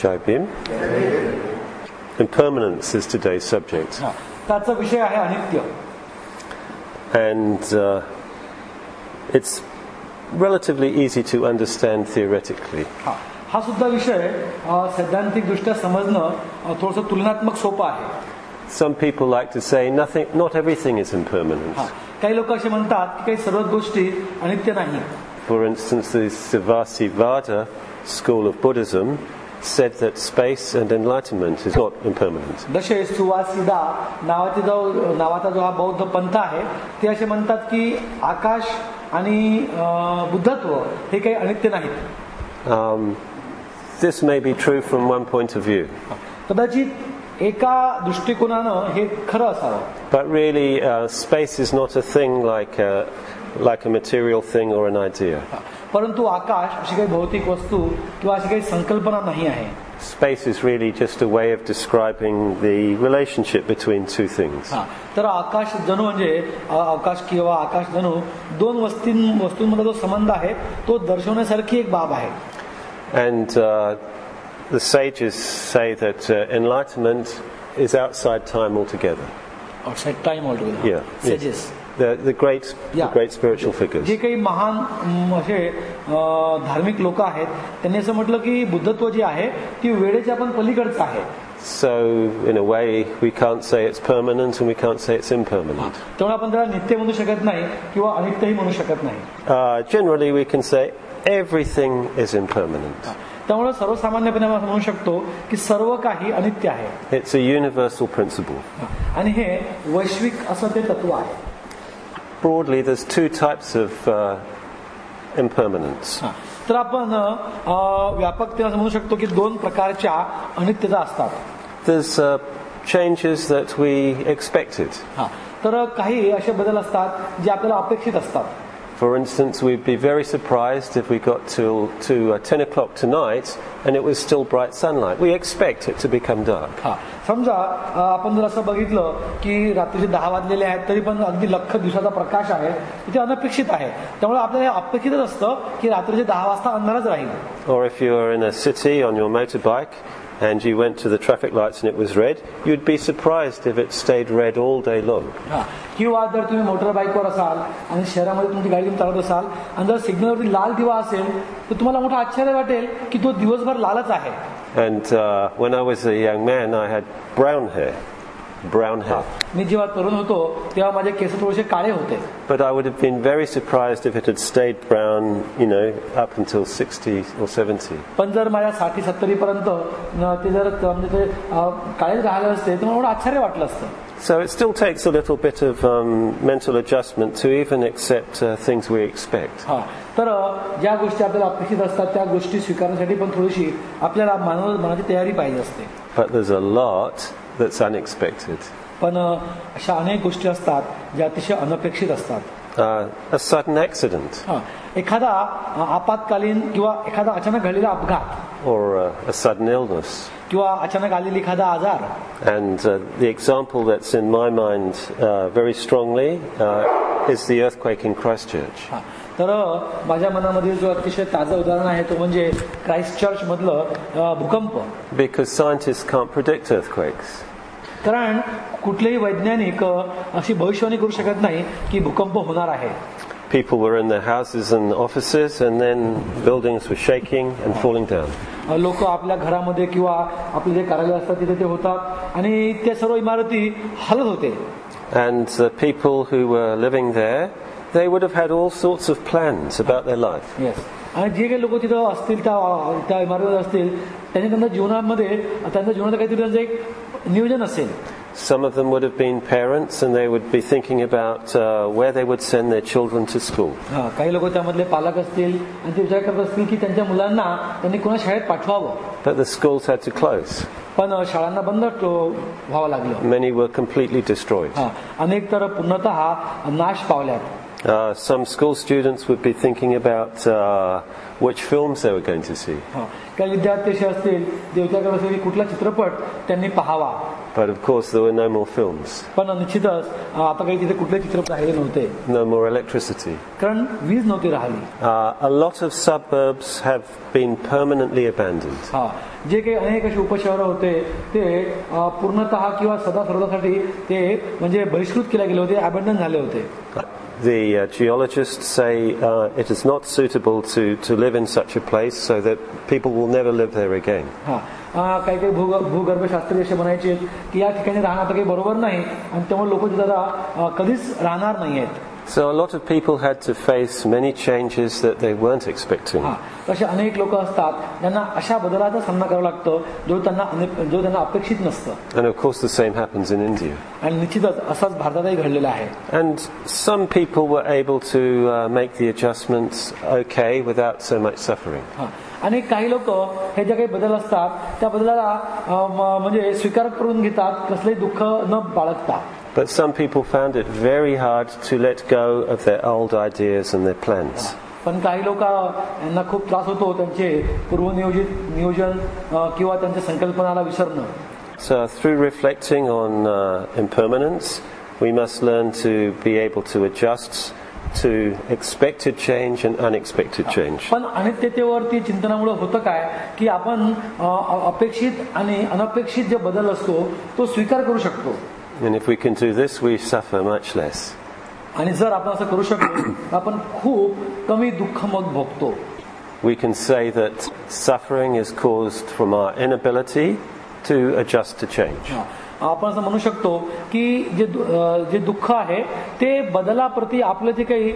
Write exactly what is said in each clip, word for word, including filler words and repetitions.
Jai Bhim. Impermanence is today's subject. त्याचा विषय आहे अनित्य. And uh, it's relatively easy to understand theoretically. हा हा सुद्धा विषय सैद्धांतिक दृष्ट्या समजणं थोडंसं तुलनात्मक सोपं आहे. Some people like to say nothing, not everything is impermanent. हा काही लोक असे म्हणतात की काही सर्व गोष्टी अनित्य नाही. For instance, the Sivasivada school of Buddhism said that space and enlightenment is not impermanent. जसे सुवासिदा नावाचा जो नावाचा जो हा बौद्ध पंथ आहे ते असे म्हणतात की आकाश आणि बुद्धत्व हे काही अनित्य नाहीत. Um, this may be true from one point of view. कदाचित एका दृष्टिकोनानं हे खरं असावं. But really, uh, space is not a thing like a, like a material thing or an idea. परंतु आकाश अशी काही भौतिक वस्तू किंवा अशी काही संकल्पना नाही आहे. Space is really just a way of describing the relationship between two things. हा तर आकाश जणू म्हणजे अवकाश किंवा आकाश जणू दोन वस्तूं वस्तूंमध्ये जो संबंध आहे तो दर्शवण्यासारखी एक बाब आहे. And uh, the sages say that uh, enlightenment is outside time altogether. Outside time altogether. Yeah. Sages. Yes. The the great yeah. the great spiritual figures. जे काही महान असे धार्मिक लोक आहेत त्यांनी असं म्हटलं की बुद्धत्व जे आहे ती वेळेच्या पण पलीकडचं आहे. So in a way we can't say it's permanent and we can't say it's impermanent. त्यामुळे आपण त्याला नित्य म्हणू शकत नाही किंवा अनित्यही म्हणू शकत नाही. Uh, generally we can say everything is impermanent. त्यामुळे सर्वसामान्यपणे आपण म्हणू शकतो की सर्व काही अनित्य आहे. It's a universal principle. आणि हे वैश्विक असं ते तत्व आहे. Broadly, there's two types of uh, impermanence. तर आपण व्यापकतेने म्हणू शकतो की दोन प्रकारच्या अनित्यता असतात. There's uh, changes that we expected. हा तर काही असे बदल असतात जे आपल्याला अपेक्षित असतात. For instance, we'd be very surprised if we got to to uh, ten o'clock tonight and it was still bright sunlight. We expect it to become dark. हा समजा आपण जर असं बघितलं की रात्रीचे दहा वाजलेले आहेत तरी पण अगदी लख्ख दिवसाचा प्रकाश आहे ते अनपेक्षित आहे. त्यामुळे आपल्याला अपेक्षितच असतं की रात्रीचे दहा वाजता अंधारच राहील. Or if you're in a city on your motorbike and you went to the traffic lights and it was red, you'd be surprised if it stayed red all day long. हा किंवा जर तुम्ही मोटर बाईकवर असाल आणि शहरामध्ये तुमची गाडी चालवत असाल आणि जर सिग्नलवरती लाल दिवा असेल तर तुम्हाला मोठं आश्चर्य वाटेल की तो दिवसभर लालच आहे. And uh, when I was a young man, I had brown hair. Brown hair. मी जेव्हा तरुण होतो तेव्हा माझे केस थोडेसे काळे होते. But I would have been very surprised if it had stayed brown, you know, up until sixty or seventy. पण जर माझ्या साठ सत्तर पर्यंत ते जर म्हणजे ते काळेच राहिले असते तर मला आश्चर्य वाटलं असतं. So it still takes a little bit of um, mental adjustment to even accept uh, things we expect. हा तर ज्या गोष्टी आपल्याला अपेक्षित असतात त्या गोष्टी स्वीकारण्यासाठी पण थोडीशी आपल्याला मनाची तयारी पाहिजे असते. But there's a lot that's unexpected. पण अशा अनेक गोष्टी असतात ज्या अतिशय अनपेक्षित असतात. Uh, a sudden accident. हा एखादा आपत्कालीन किंवा एखादा अचानक घडलेला अपघात. Or uh, a sudden illness. किंवा अचानक आलेली एखादा आजार. And uh, the example that's in my mind uh, very strongly uh, is the earthquake in Christchurch. हा तर माझ्या मनामध्ये जो अतिशय ताजं उदाहरण आहे तो म्हणजे क्राइस्ट चर्च मधलं भूकंप. Because scientists can't predict earthquakes. कारण कुठलेही वैज्ञानिक अशी भविष्यवाणी करू शकत नाही की भूकंप होणार आहे. People were in their houses and offices and then buildings were shaking and falling down. लोक आपल्या घरामध्ये किंवा आपले जे कार्यालय असतात तिथे ते होतात आणि त्या सर्व इमारती हलत होते. And the people who were living there, they would have had all sorts of plans about their life. Yes. आणि जे काही लोक तिथं असतील त्या त्या इमारतीत असतील त्यांनी त्यांच्या जीवनामध्ये त्यांच्या जीवनात काहीतरी त्यांचं एक नियोजन असेल. Some of them would have been parents and they would be thinking about uh, where they would send their children to school. हा काही लोक त्यामधले पालक असतील आणि ते विचार करत असतील की त्यांच्या मुलांना त्यांनी कोणा शाळेत पाठवावं. But the schools had to close. पण शाळांना बंद व्हावं लागलं. Many were completely destroyed. हा अनेक तर पूर्णतः नाश पावल्यात. Uh, some school students would be thinking about uh, which films they were going to see. हा, काही विद्यार्थी असे असतील जे विचार करत असतील की कुठला चित्रपट त्यांनी पाहावा. But of course there were no more films. पण निश्चितच आता काही तिथे कुठले चित्रपट राहिले नव्हते. No more electricity. कारण वीज नव्हती राहिली. Uh, a lot of suburbs have been permanently abandoned. हा, जे काही अनेक असे उपशहर होते ते पूर्णतः किंवा सदा सर्वदासाठी ते म्हणजे बहिष्कृत केले गेले होते, अबॅन्डन झाले होते. The uh, geologists say uh, it is not suitable to, to live in such a place, so that people will never live there again. हा, काही काही भूग भूगर्भशास्त्री असे म्हणायचे की या ठिकाणी राहणं तर काही बरोबर नाही आणि त्यामुळे लोक तिथे कधीच राहणार नाही आहेत. So a lot of people had to face many changes that they weren't expecting. हा, असे अनेक लोक असतात ज्यांना अशा बदलाचा सामना करावा लागतो जो त्यांना जो त्यांना अपेक्षित नसतं. And of course the same happens in India. आणि निश्चितच असंच भारतातही घडलेलं आहे. And some people were able to uh, make the adjustments okay without so much suffering. हा, आणि काही लोक हे जे काही बदल असतात त्या बदलाला म्हणजे स्वीकार करून घेतात, कसलंही दुःख न बाळगता. But some people found it very hard to let go of their old ideas and their plans. पण काही लोक यांना खूप त्रास होतो त्यांचे पूर्वनियोजित नियोजन किंवा त्यांच्या संकल्पनाला विसरणं. So through reflecting on uh, impermanence, we must learn to be able to adjust to expected change and unexpected change. पण अनित्यतेवरती चिंतनामुळे होतं काय की आपण अपेक्षित आणि अनपेक्षित जे बदल असतो तो स्वीकार करू शकतो. And if we can do this, we suffer much less. आणि जर आपण असं करू शकलो आपण खूप कमी दुःख मग भोगतो. We can say that suffering is caused from our inability to adjust to change. आपण असं म्हणू शकतो की जे जे दुःख आहे ते बदलाप्रती आपलं जे काही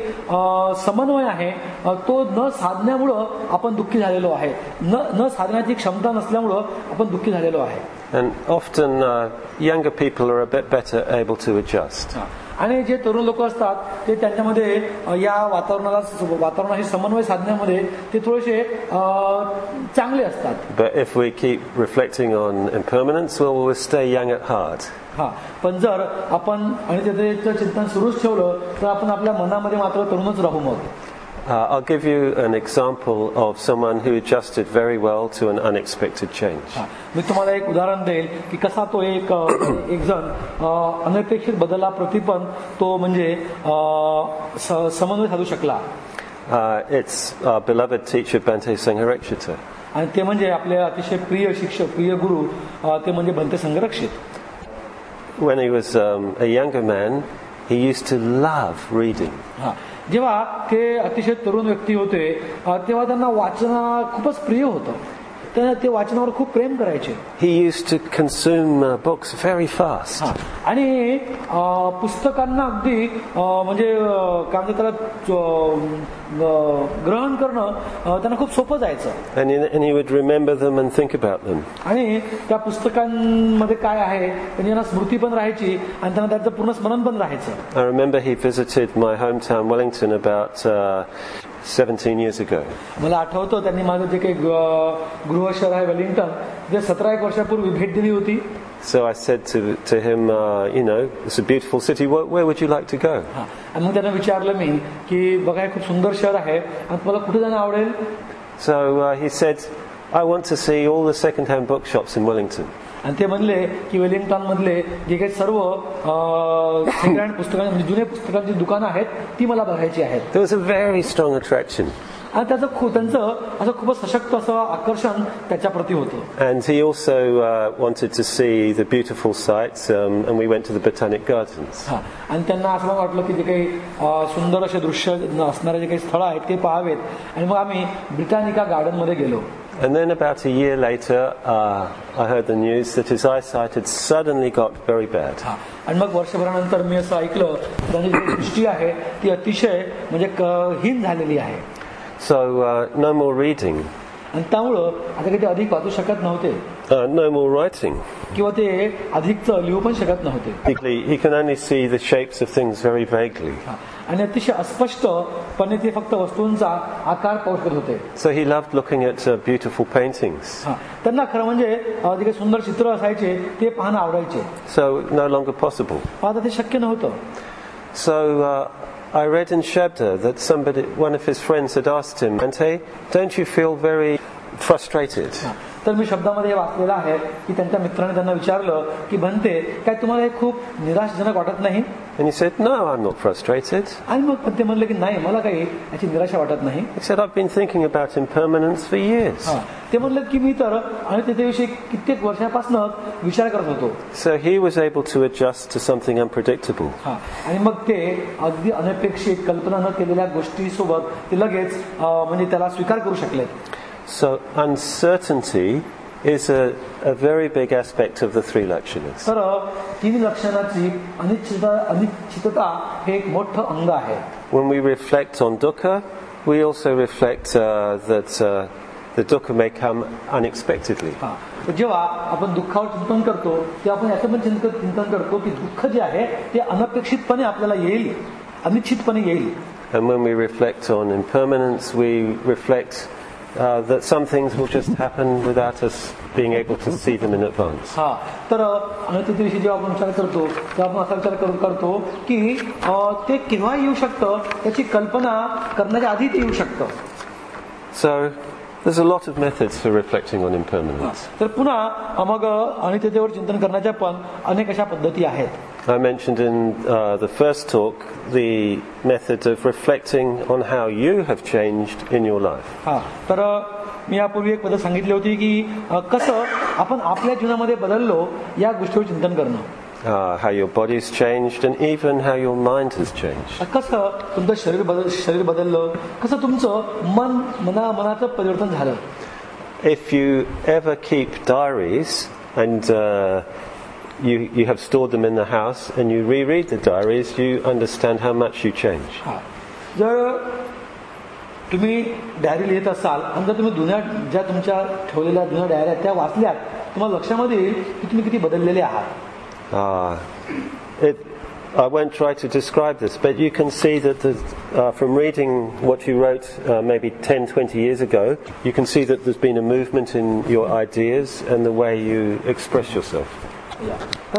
समन्वय आहे तो न साधण्यामुळं आपण दुःखी झालेलो आहे. न न साधण्याची क्षमता नसल्यामुळं आपण दुःखी झालेलो आहे. And often uh, younger people are a bit better able to adjust. आणि जे तरुण लोक असतात ते त्यांच्यामध्ये या वातावरणाला वातावरणाशी समन्वय साधण्यामध्ये ते थोडेसे चांगले असतात. But if we keep reflecting on impermanence, well, we'll stay young at heart. हा, पण जर आपण आणि त्याचं चिंतन सुरूच ठेवलं तर आपण आपल्या मनामध्ये मात्र तरुणच राहू. मग Uh, I'll give you an example of someone who adjusted very well to an unexpected change. मी तुम्हाला एक उदाहरण देईल की कसा तो एक एक जण अनपेक्षित बदलाप्रती पण तो म्हणजे समन्वय साधू शकला. Uh, it's our beloved teacher Bhante Sangharakshita. आणि ते म्हणजे आपले अतिशय प्रिय शिक्षक प्रिय गुरु ते म्हणजे Bhante Sangharakshita. When he was um, a younger man, he used to love reading. हा, जेव्हा ते अतिशय तरुण व्यक्ती होते तेव्हा त्यांना वाचन खूपच प्रिय होतं. ते वाचनावर खूप प्रेम करायचे. He used to consume uh, books very fast. हा, आणि पुस्तकांना अगदी म्हणजे काय म्हणतात त्याला ग्रहण करणं त्यांना खूप सोपं जायचं. And he, and he would remember them and think about them. आणि त्या पुस्तकांमध्ये काय आहे त्यांना स्मृती पण राहायची आणि त्यांना त्याचं पूर्ण स्मरण पण राहायचं. I remember he visited my hometown Wellington about uh, seventeen years ago. मला आठवतं त्यांनी माझं जे काही गृह शहर आहे वेलिंग्टन जे सतरा एक वर्षापूर्वी भेट दिली होती. So I said to to him, uh, you know, it's a beautiful city. Where, where would you like to go? हा, आणि मग त्यांना विचारलं मी की बघा हे खूप सुंदर शहर आहे आणि तुम्हाला कुठे जाणं आवडेल. So uh, he said, I want to see all the second-hand bookshops in Wellington. आणि ते म्हणले की वेलिंग्टन मधले जे काही सर्व सेकंड हँड पुस्तकांची म्हणजे जुने पुस्तकांची दुकानं आहेत ती मला बघायची आहेत. There was a very strong attraction. आणि त्याचं खूप त्यांचं असं खूपच सशक्त असं आकर्षण त्याच्याप्रती होतं. And he also uh, wanted to see the beautiful sights, um, and we went to the Botanic Gardens. हा, आणि त्यांना असं वाटलं की जे काही सुंदर असे दृश्य असणारे जे काही स्थळं आहेत ते पाहावेत. आणि मग आम्ही ब्रिटानिका गार्डन मध्ये गेलो. And then about a year later, uh, I heard the news that his eyesight had suddenly got very bad. हा, आणि मग वर्षभरानंतर मी असं ऐकलं त्यांची जी दृष्टी आहे ती अतिशय म्हणजे हीन झालेली आहे. So uh, no more reading. आणि त्यामुळं आता काही ते अधिक वाचू शकत नव्हते. Uh, no more writing. किंवा ते अधिकचं लिहू पण शकत नव्हते. He can only see the shapes of things very vaguely. आणि अतिशय अस्पष्टपणे ते फक्त वस्तूंचा आकार पाहू शकत होते. So he loved looking at uh, beautiful paintings. त्यांना खरं म्हणजे जे काही सुंदर चित्र असायचे ते पाहणं आवडायचे. So no longer possible. आता ते शक्य नव्हतं. So uh, I read in Shabda that somebody, one of his friends had asked him, Ante, don't you feel very frustrated? तर मी शब्दामध्ये वाचलेलं आहे की त्यांच्या मित्राने त्यांना विचारलं की भंते काय तुम्हाला हे खूप निराशजनक वाटत नाही? And he said, no, I'm not frustrated. आणि मग ते म्हणले की नाही मला काही याची निराशा वाटत नाही. He said, I've been thinking about impermanence for years. ते म्हणले की मी तर आणि त्याच्याविषयी कित्येक वर्षापासून विचार करत होतो. So he was able to adjust to something unpredictable. आणि मग ते अगदी अनपेक्षित कल्पना न केलेल्या गोष्टीसोबत ते लगेच म्हणजे त्याला स्वीकार करू शकले. So uncertainty is a, a very big aspect of the three lakshanas. तर तीन लक्षणाची अनिश्चितता अनिश्चितता हे एक मोठं अंग आहे. When we reflect on dukkha, we also reflect uh, that uh, the dukkha may come unexpectedly. जेव्हा आपण दुःखावर चिंतन करतो तेव्हा आपण याचं पण चिंतन करतो की दुःख जे आहे ते अनपेक्षितपणे आपल्याला येईल, अनिश्चितपणे येईल. And when we reflect on impermanence, we reflect Uh, that some things will just happen without us being able to see them in advance. हा तर अनिश्चिततेविषयी जेव्हा आपण विचार करतो तेव्हा आपण असा विचार करतो की ते केव्हा येऊ शकतं त्याची कल्पना करण्याच्या आधी ते येऊ शकतं. So there's a lot of methods for reflecting on impermanence. तर पुन्हा मग अनिश्चिततेवर चिंतन करण्याच्या पण अनेक अशा पद्धती आहेत. I mentioned in uh, the first talk the method of reflecting on how you have changed in your life. हा तर मी यापूर्वी एक पद्धत सांगितली होती की कसं आपण आपल्या जीवनामध्ये बदललो या गोष्टीवर चिंतन करणं. Uh, how your body's changed and even how your mind has changed. कसं तुमचं शरीर बदल शरीर बदललं, कसं तुमचं मन मना मनाचं परिवर्तन झालं. If you ever keep diaries and uh, you you have stored them in the house and you reread the diaries, you understand how much you change. जर तुम्ही डायरी लिहित असाल आणि जर तुम्ही जुन्या ज्या तुमच्या ठेवलेल्या जुन्या डायऱ्या त्या वाचल्यात तुम्हाला लक्षामध्ये येईल की तुम्ही किती बदललेले आहात. Ah, it. I won't try to describe this, but you can see that the, uh, from reading what you wrote uh, maybe ten, twenty years ago, you can see that there's been a movement in your ideas and the way you express yourself. तर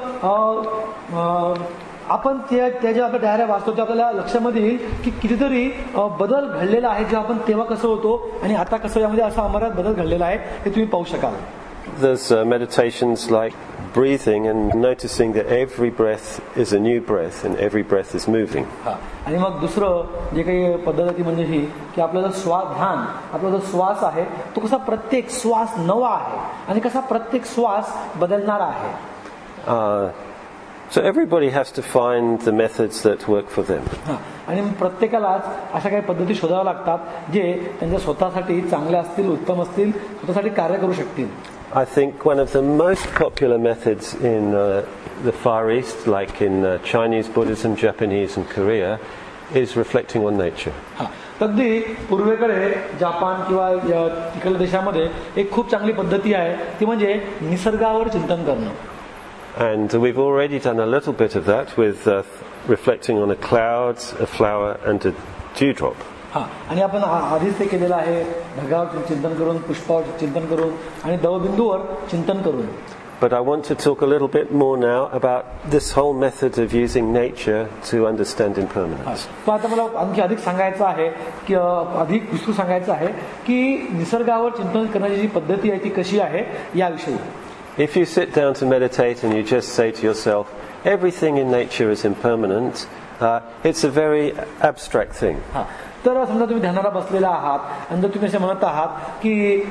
आपण त्या ज्या आपल्या डायऱ्या वाचतो त्या आपल्याला लक्षामध्ये येईल की कितीतरी बदल घडलेला आहे जेव्हा आपण तेव्हा कसं होतो आणि आता कसं यामध्ये असा अमरात बदल घडलेला आहे हे तुम्ही पाहू शकाल. There's uh, meditations like breathing and noticing that every breath is a new breath and every breath is moving. आणि मग दुसरं जे काही पद्धती म्हणजे ही की आपला जो श्वास ध्यान आपला जो श्वास आहे तो कसा प्रत्येक श्वास नवा आहे आणि कसा प्रत्येक श्वास बदलणारा आहे. Uh, so everybody has to find the methods that work for them. आणि प्रत्येकालाच अशा काही पद्धती शोधाव्या लागतात जे त्यांच्या स्वतःसाठी चांगल्या असतील, उत्तम असतील, स्वतःसाठी कार्य करू शकतील. I think one of the most popular methods in uh, the Far East, like in uh, Chinese Buddhism, Japanese and Korea, is reflecting on nature. अगदी पूर्वेकडे जपान किंवा तिकडल्या देशामध्ये एक खूप चांगली पद्धती आहे ती म्हणजे निसर्गावर चिंतन करणं. And we've already done a little bit of that with uh, reflecting on a cloud, a flower and a dewdrop. हा आणि आपण आधीच ते केलेलं आहे ढगावर चिंतन करून, पुष्पावर चिंतन करून आणि दवबिंदूवर चिंतन करून. But I want to talk a little bit more now about this whole method of using nature to understand impermanence. पण आता मला आणखी अधिक सांगायचं आहे की अधिक विस्तृत सांगायचं आहे की निसर्गावर चिंतन करण्याची जी पद्धती आहे ती कशी आहे याविषयी. If you sit down to meditate and you just say to yourself, everything in nature is impermanent, uh, it's a very abstract thing. तर समजा तुम्ही ध्यानाला बसलेला आहात आणि जर तुम्ही असे म्हणत आहात की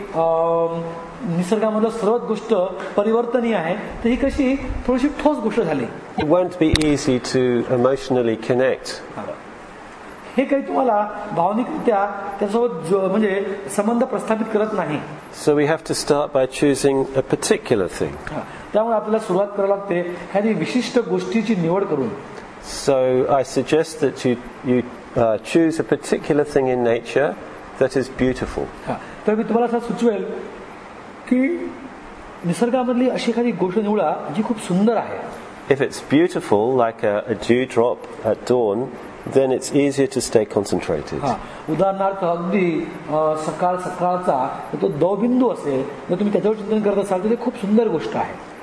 निसर्गामधलं सर्वच गोष्ट परिवर्तनीय आहे तर ही कशी थोडीशी ठोस गोष्ट झाली. It won't be easy to emotionally connect. हे काही तुम्हाला भावनिकरित्या त्यासोबत म्हणजे संबंध प्रस्थापित करत नाही. So we have to start by choosing a particular thing. त्यामुळे आपल्याला सुरुवात करावी लागते एखादी विशिष्ट गोष्टीची निवड करून. So I suggest that you you uh, choose a particular thing in nature that is beautiful. तर मी तुम्हाला असं सुचवेल की निसर्गामधली अशी एखादी गोष्ट निवडा जी खूप सुंदर आहे. If it's beautiful, like a, a dewdrop at dawn, then it's easier to stay concentrated. उदाहरणार्थ अगदी सकाळ सकाळचा तो दवबिंदू असेल जर तुम्ही त्याच्यावर चिंतन करत असाल तर ते खूप सुंदर गोष्ट आहे.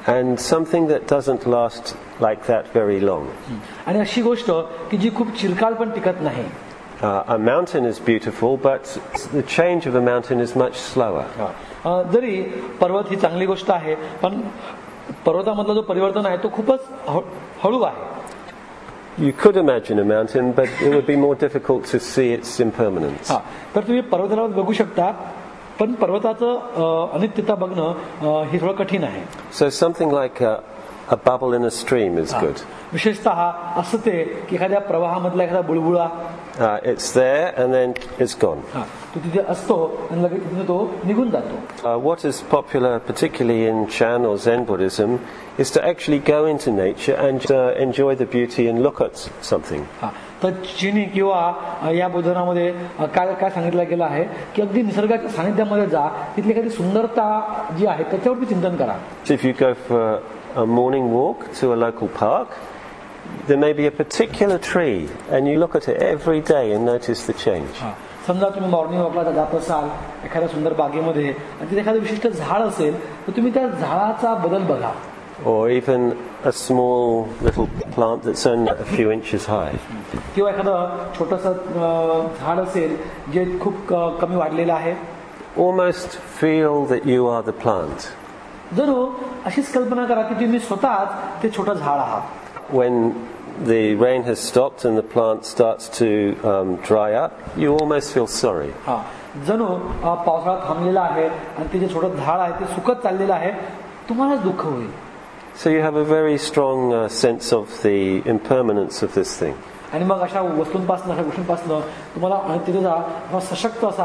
and something that doesn't last like that very long. आणि अशी गोष्ट की जी खूप चिरकाल पण टिकत नाही. Uh, a mountain is beautiful, but the change of a mountain is much slower. uh, जरी पर्वत ही चांगली गोष्ट आहे, पण पर्वतामधला जो परिवर्तन आहे तो खूपच हळू आहे. You could imagine a mountain, but it would be more difficult to see its impermanence. हा, तर तुम्ही पर्वताला बघू शकता, पण पर्वताचं अनित्यता बघणं हे थोडं कठीण आहे. So something like a, a bubble in a stream is good. विशेषतः असं ते की एखाद्या प्रवाहामधला एखादा बुळबुळा, uh, it's there and then it's gone. हा, तो तिथे असतो आणि लगेच तिथे तो निघून जातो. Uh, what is popular, particularly in Chan or Zen Buddhism, is to actually go into nature and uh, enjoy the beauty and look at something. हा, तर चिनी किंवा या बोधनामध्ये काय काय सांगितलं गेलं आहे की अगदी निसर्गाच्या सानिध्यामध्ये जा, तिथली एखादी सुंदरता जी आहे त्याच्यावरती चिंतन करा. So if you go for a morning walk to a local park, there may be a particular tree and you look at it every day and notice the change. हा, समजा तुम्ही मॉर्निंग वॉकला जात असाल एखाद्या सुंदर बागेमध्ये आणि तिथे एखादं विशिष्ट झाड असेल तर तुम्ही त्या झाडाचा बदल बघा. Or even a small little plant that's only a few inches high. किंवा एखादं छोटंसं झाड असेल जे खूप कमी वाढलेलं आहे. Almost feel that you are the plant. जरूर अशीच कल्पना करा की तुम्ही स्वतःच ते छोटं झाड आहात. When the rain has stopped and the plant starts to um, dry up, you almost feel sorry. हा, जणू पावसाळा थांबलेला आहे आणि ते जे छोटं झाड आहे ते सुकत चाललेलं आहे, तुम्हालाच दुःख होईल. So you have a very strong uh, sense of the impermanence of this thing. आणि मग अशा वस्तूंपासून अशा गोष्टींपासून तुम्हाला तिथे सशक्त असा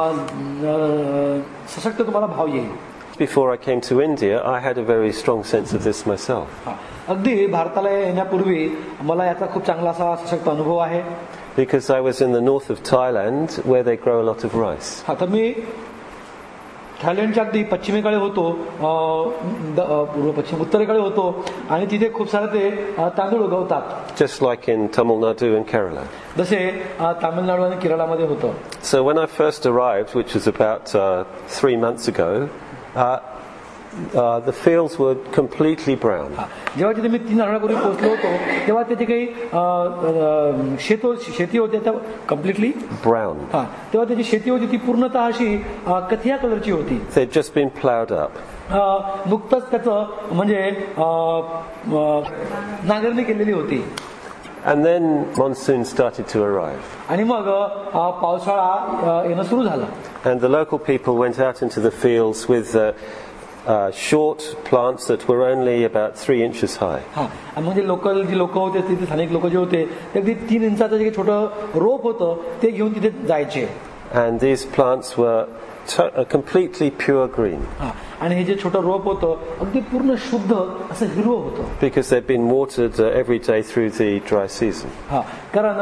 सशक्त तुम्हाला भाव येईल. Before I came to India, I had a very strong sense of this myself. अगदी भारताला येण्यापूर्वी मला याचा खूप चांगला असा सशक्त अनुभव आहे. Because I was in the north of Thailand, where they grow a lot of rice. हा, तर मी थायलंडच्या अगदी पश्चिमेकडे होतो, पूर्व पश्चिम उत्तरेकडे होतो आणि तिथे खूप सारे ते तांदूळ उगवतात. Just like in Tamil Nadu and Kerala. जसे तामिळनाडू आणि केरळामध्ये होतं. So when I first arrived, which was about uh, three months ago, uh, uh, the fields were completely brown. जेव्हा तिथे मी तीन आठवड्यापूर्वी पोहोचलो होतो तेव्हा तिथे काही शेतो शेती होती त्या कम्प्लिटली brown. हा, तेव्हा त्याची शेती होती ती पूर्णतः अशी कथिया कलरची होती. They'd just been plowed up. नुकतंच त्याचं म्हणजे नांगरणी केलेली होती. And then monsoon started to arrive. आणि मग पावसाळा येणं सुरू झालं. And the local people went out into the fields with uh, uh, short plants that were only about three inches high. हा, म्हणजे लोकल जी लोक होते तिथे स्थानिक लोक जे होते ते अगदी तीन इंचाचं जे छोटं रोप होतं ते घेऊन तिथे जायचे. And these plants were to- uh, completely pure green. हा, आणि हे जे छोटं रोप होतं अगदी पूर्ण शुद्ध असं हिरवं होतं. Because they've been watered uh, every day through the dry season. हा, कारण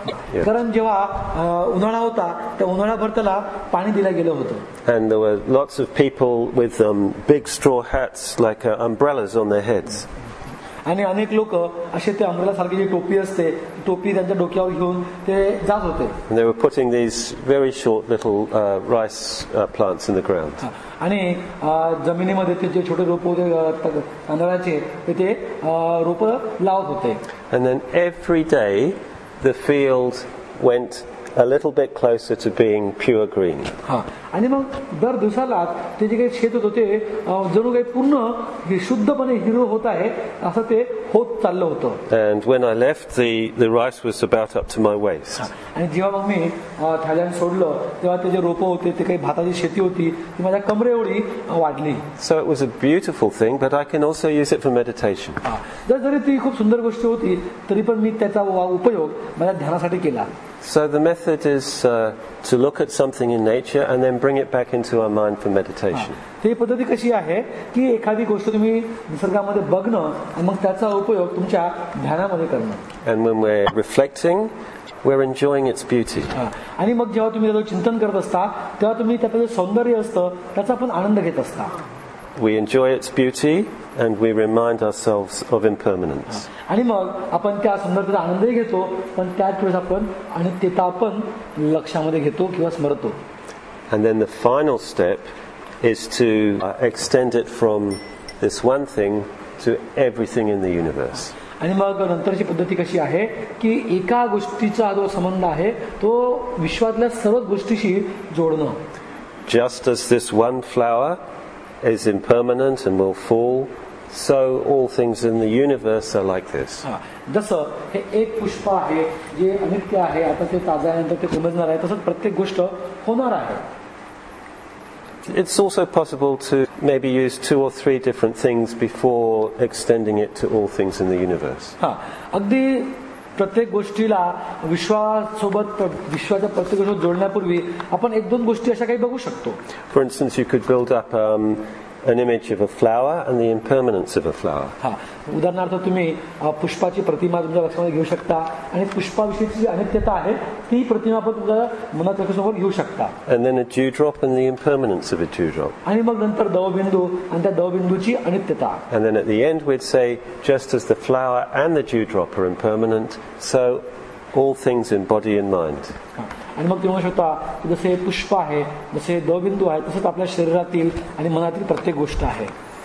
कारण जेव्हा उन्हाळा होता त्या उन्हाळ्याभर त्याला पाणी दिलं गेलं होतं. And there were lots of people with um, big straw hats like uh, umbrellas on their heads. आणि अनेक लोक असे ते अम्ब्रेला सारखी जी टोपी असते टोपी त्यांच्या डोक्यावर घेऊन ते जात होते. And they were putting these very short little uh, rice uh, plants in the ground. आणि जमिनीमध्ये ते जे छोटे रोप होते तांदळाचे ते रोप लावत होते. And then every day the field went a little bit closer to being pure green. हा, आणि मग दर दिवसाला ते जे काही शेत होतं ते जणू काही पूर्ण शुद्धपणे हिरवं होत आहे असं ते होत चाललं होतं. And when I left, the, the rice was about up to my waist. आणि जेव्हा मग मी थायलंड सोडलं तेव्हा ते जे रोपं होते ते काही भाताची शेती होती ती माझ्या कमरे एवढी वाढली. So it was a beautiful thing, but I can also use it for meditation. जर जरी ती खूप सुंदर गोष्ट होती तरी पण मी त्याचा उपयोग माझ्या ध्यानासाठी केला. So the method is uh, to look at something in nature and then bring it back into our mind for meditation. ही पद्धती कशी आहे की एखादी गोष्ट तुम्ही निसर्गामध्ये बघणं आणि मग त्याचा उपयोग तुमच्या ध्यानामध्ये करणं. And when we're reflecting, we're enjoying its beauty. आणि मग जेव्हा तुम्ही त्याचं चिंतन करत असता तेव्हा तुम्ही त्याचं जे सौंदर्य असतं त्याचा पण आनंद घेत असता. We enjoy its beauty and we remind ourselves of impermanence. आणि मग आपण त्या सौंदर्याचा आनंदही घेतो पण त्याच वेळेस आपण आणि ते आपण लक्षामध्ये घेतो किंवा स्मरतो. And then the final step is to uh, extend it from this one thing to everything in the universe. आणि मग नंतरची पद्धती कशी आहे की एका गोष्टीचा जो संबंध आहे तो विश्वातल्या सर्व गोष्टीशी जोडणं. Just as this one flower is impermanent and will fall, so all things in the universe are like this. जसं हे एक पुष्प आहे जे अनित्य आहे, आता ते ताजानंतर ते कोमेजणार आहे, तसंच प्रत्येक गोष्ट होणार आहे. It's also possible to maybe use two or three different things before extending it to all things in the universe. हा, अगदी प्रत्येक गोष्टीला विश्वासोबत विश्वाच्या प्रत्येक गोष्टीला जोडण्यापूर्वी आपण एक दोन गोष्टी अशा काही बघू शकतो. For instance, you could build up um, an image of a flower and the impermanence of a flower. हा, उदाहरणार्थ तुम्ही पुष्पाची प्रतिमा तुमच्या लक्षामध्ये घेऊ शकता आणि पुष्पाविषयीची जी अनित्यता आहे ती प्रतिमा पण तुमच्या मनात लक्षासमोर घेऊ शकता. And then a dewdrop and the impermanence of a dewdrop. आणि मग नंतर दवबिंदू आणि त्या दवबिंदूची अनित्यता. And then at the end we'd say, just as the flower and the dewdrop are impermanent, so all things in body and mind. आणि मग तुम्ही म्हणू शकता की जसे पुष्प आहे, जसे दवबिंदू आहे, तसंच आपल्या शरीरातील आणि मनातील प्रत्येक गोष्ट आहे.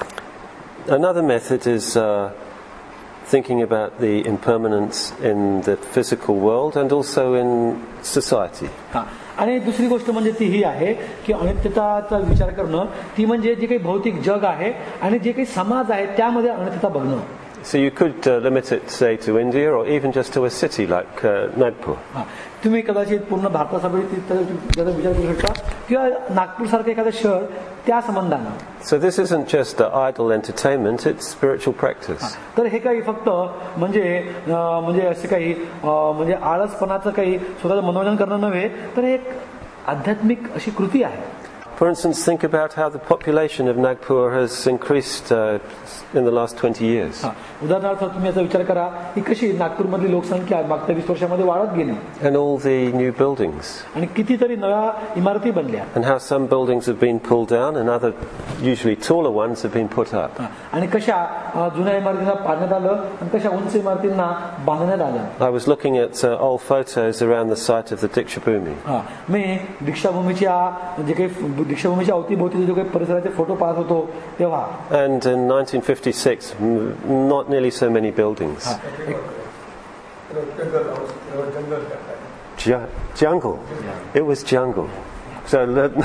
Another method is uh, thinking about the impermanence in the physical world and also in society. हा, आणि दुसरी गोष्ट म्हणजे ती ही आहे की अनित्यताचा विचार करणं, ती म्हणजे जे काही भौतिक जग आहे आणि जे काही समाज आहे त्यामध्ये अनित्यता बघणं. So you could uh, limit it, say, to India or even just to a city like uh, Nagpur. हा, तुम्ही कदाचित पूर्ण भारतासाठी त्याचा विचार करू शकता किंवा नागपूर सारखं एखादं शहर त्या संबंधानं. So this isn't just uh, idle entertainment, it's spiritual practice. तर हे काही फक्त म्हणजे म्हणजे असे काही म्हणजे आळसपणाचं काही स्वतःचं मनोरंजन करणं नव्हे, तर एक आध्यात्मिक अशी कृती आहे. For instance, think about how the population of Nagpur has increased uh, in the last twenty years. उदाहरणार्थ तुम्ही याचा विचार करा की कशी नागपूरमधली लोकसंख्या मागच्या वीस वर्षामध्ये वाढत गेली. And all the new buildings. आणि कितीतरी नव्या इमारती बनल्या. And how some buildings have been pulled down and other, usually taller ones, have been put up. आणि कशा जुन्या इमारतींना पाडण्यात आलं आणि कशा उंच इमारतींना बांधण्यात आलं. I was looking at uh, old photos around the site of the Dikshapumi. हा, मी दीक्षाभूमीच्या जे काही दीक्षाभूमीच्या अवतीभोवती जो काही परिसराचे फोटो पाहत होतो तेव्हा. And in nineteen fifty-six, not nearly so many buildings. Ju- jungle. It was jungle. So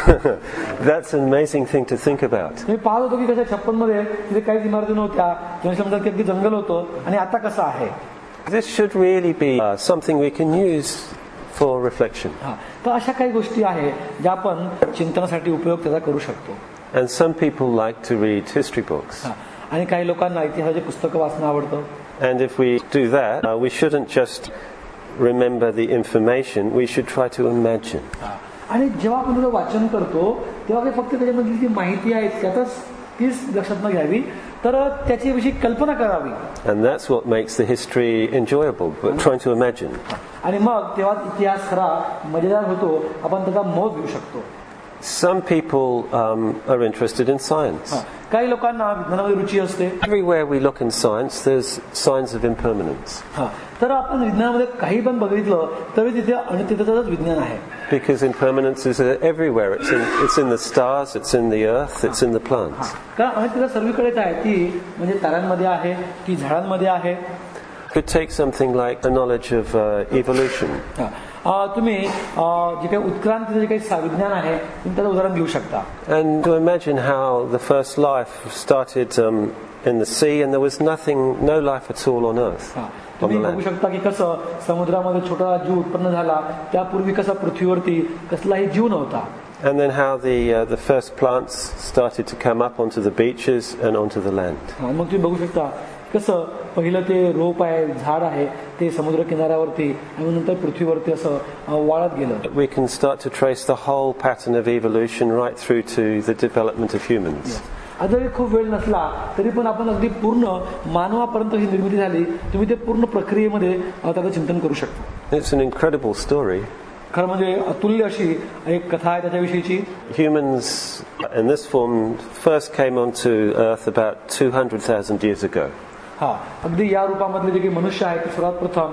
that's an amazing thing to think about. मी पाहत होतो की कशा छप्पन मध्ये तिथे काही इमारती नव्हत्या, जनशमतात की अगदी जंगल होतं आणि आता कसं आहे. This should really be uh, something we can use for reflection. हा, तर अशा काही गोष्टी आहेत ज्या आपण चिंतनासाठी उपयोग त्याचा करू शकतो. And some people like to read history books. हा, आणि काही लोकांना इतिहासाची पुस्तकं वाचणं आवडतं. And if we do that, uh, we shouldn't just remember the information, we should try to imagine. हा, आणि जेव्हा आपण त्याचं वाचन करतो तेव्हा काही फक्त त्याच्यामधली जी माहिती आहे त्यातच तीच लक्षात न घ्यावी, तर त्याच्याविषयी कल्पना करावी. And that's what makes the history enjoyable, but trying to imagine. आणि मग तेव्हा इतिहास खरा मजेदार होतो, आपण त्याचा मोह घेऊ शकतो. Some people um, are interested in science. हा, काही लोकांना विज्ञानामध्ये रुची असते. Everywhere we look in science, there's signs of impermanence. हा, तर आपण विज्ञानामध्ये काही पण बघितलं तरी तिथे अनित्यतेचंच विज्ञान आहे. Because impermanence is everywhere. It's in, it's in the stars, it's in the earth, it's in the plants. कारण अनित्यता सर्वीकडेच आहे. ती म्हणजे ताऱ्यांमध्ये आहे, ती झाडांमध्ये आहे. Could take something like a knowledge of uh, evolution. तुम्ही जे काही उत्क्रांतीचं जे काही विज्ञान आहे तुम्ही त्याचं उदाहरण घेऊ शकता. And to imagine how the first life started um, in the sea and there was nothing, no life at all on earth. तुम्ही बघू शकता की कसं समुद्रामध्ये छोटा जीव उत्पन्न झाला, त्यापूर्वी कसा पृथ्वीवरती कसलाही जीव नव्हता. And then how the uh, the first plants started to come up onto the beaches and onto the land. मग तुम्ही बघू शकता कसं पहिलं ते रोप आहे, झाड आहे, ते समुद्र किनाऱ्यावरती आणि नंतर पृथ्वीवरती असं वाढत गेलं. We can start to trace the whole pattern of evolution right through to the development of humans. जरी खूप वेळ नसला तरी पण आपण अगदी पूर्ण मानवापर्यंत ही निर्मिती झाली, तुम्ही ते पूर्ण प्रक्रियेमध्ये त्याचं चिंतन करू शकता. It's an incredible story. खरं म्हणजे अतुल्य अशी एक कथा आहे त्याच्याविषयीची. Humans in this form first came onto Earth about two hundred thousand years ago. हा, अगदी या रूपामधले जे काही मनुष्य आहे ते सर्वात प्रथम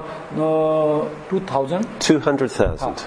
two thousand two hundred thousand.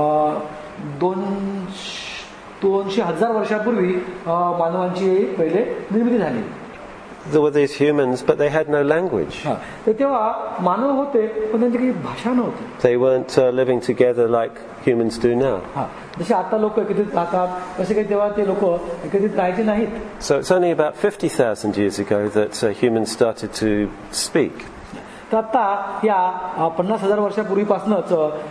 दोन दोनशे हजार वर्षापूर्वी मानवांची पहिले निर्मिती झाली. there were these humans, but they had no language. हा, तर तेव्हा मानव होते पण त्यांची काही भाषा नव्हती. They weren't uh, living together like humans do now. हा, जसे आता लोक एकत्रित राहतात तसे काही तेव्हा ते लोक एकत्रित राहायचे नाहीत. So it's only about fifty thousand years ago that uh, humans started to speak. तर आता या पन्नास हजार वर्षापूर्वीपासूनच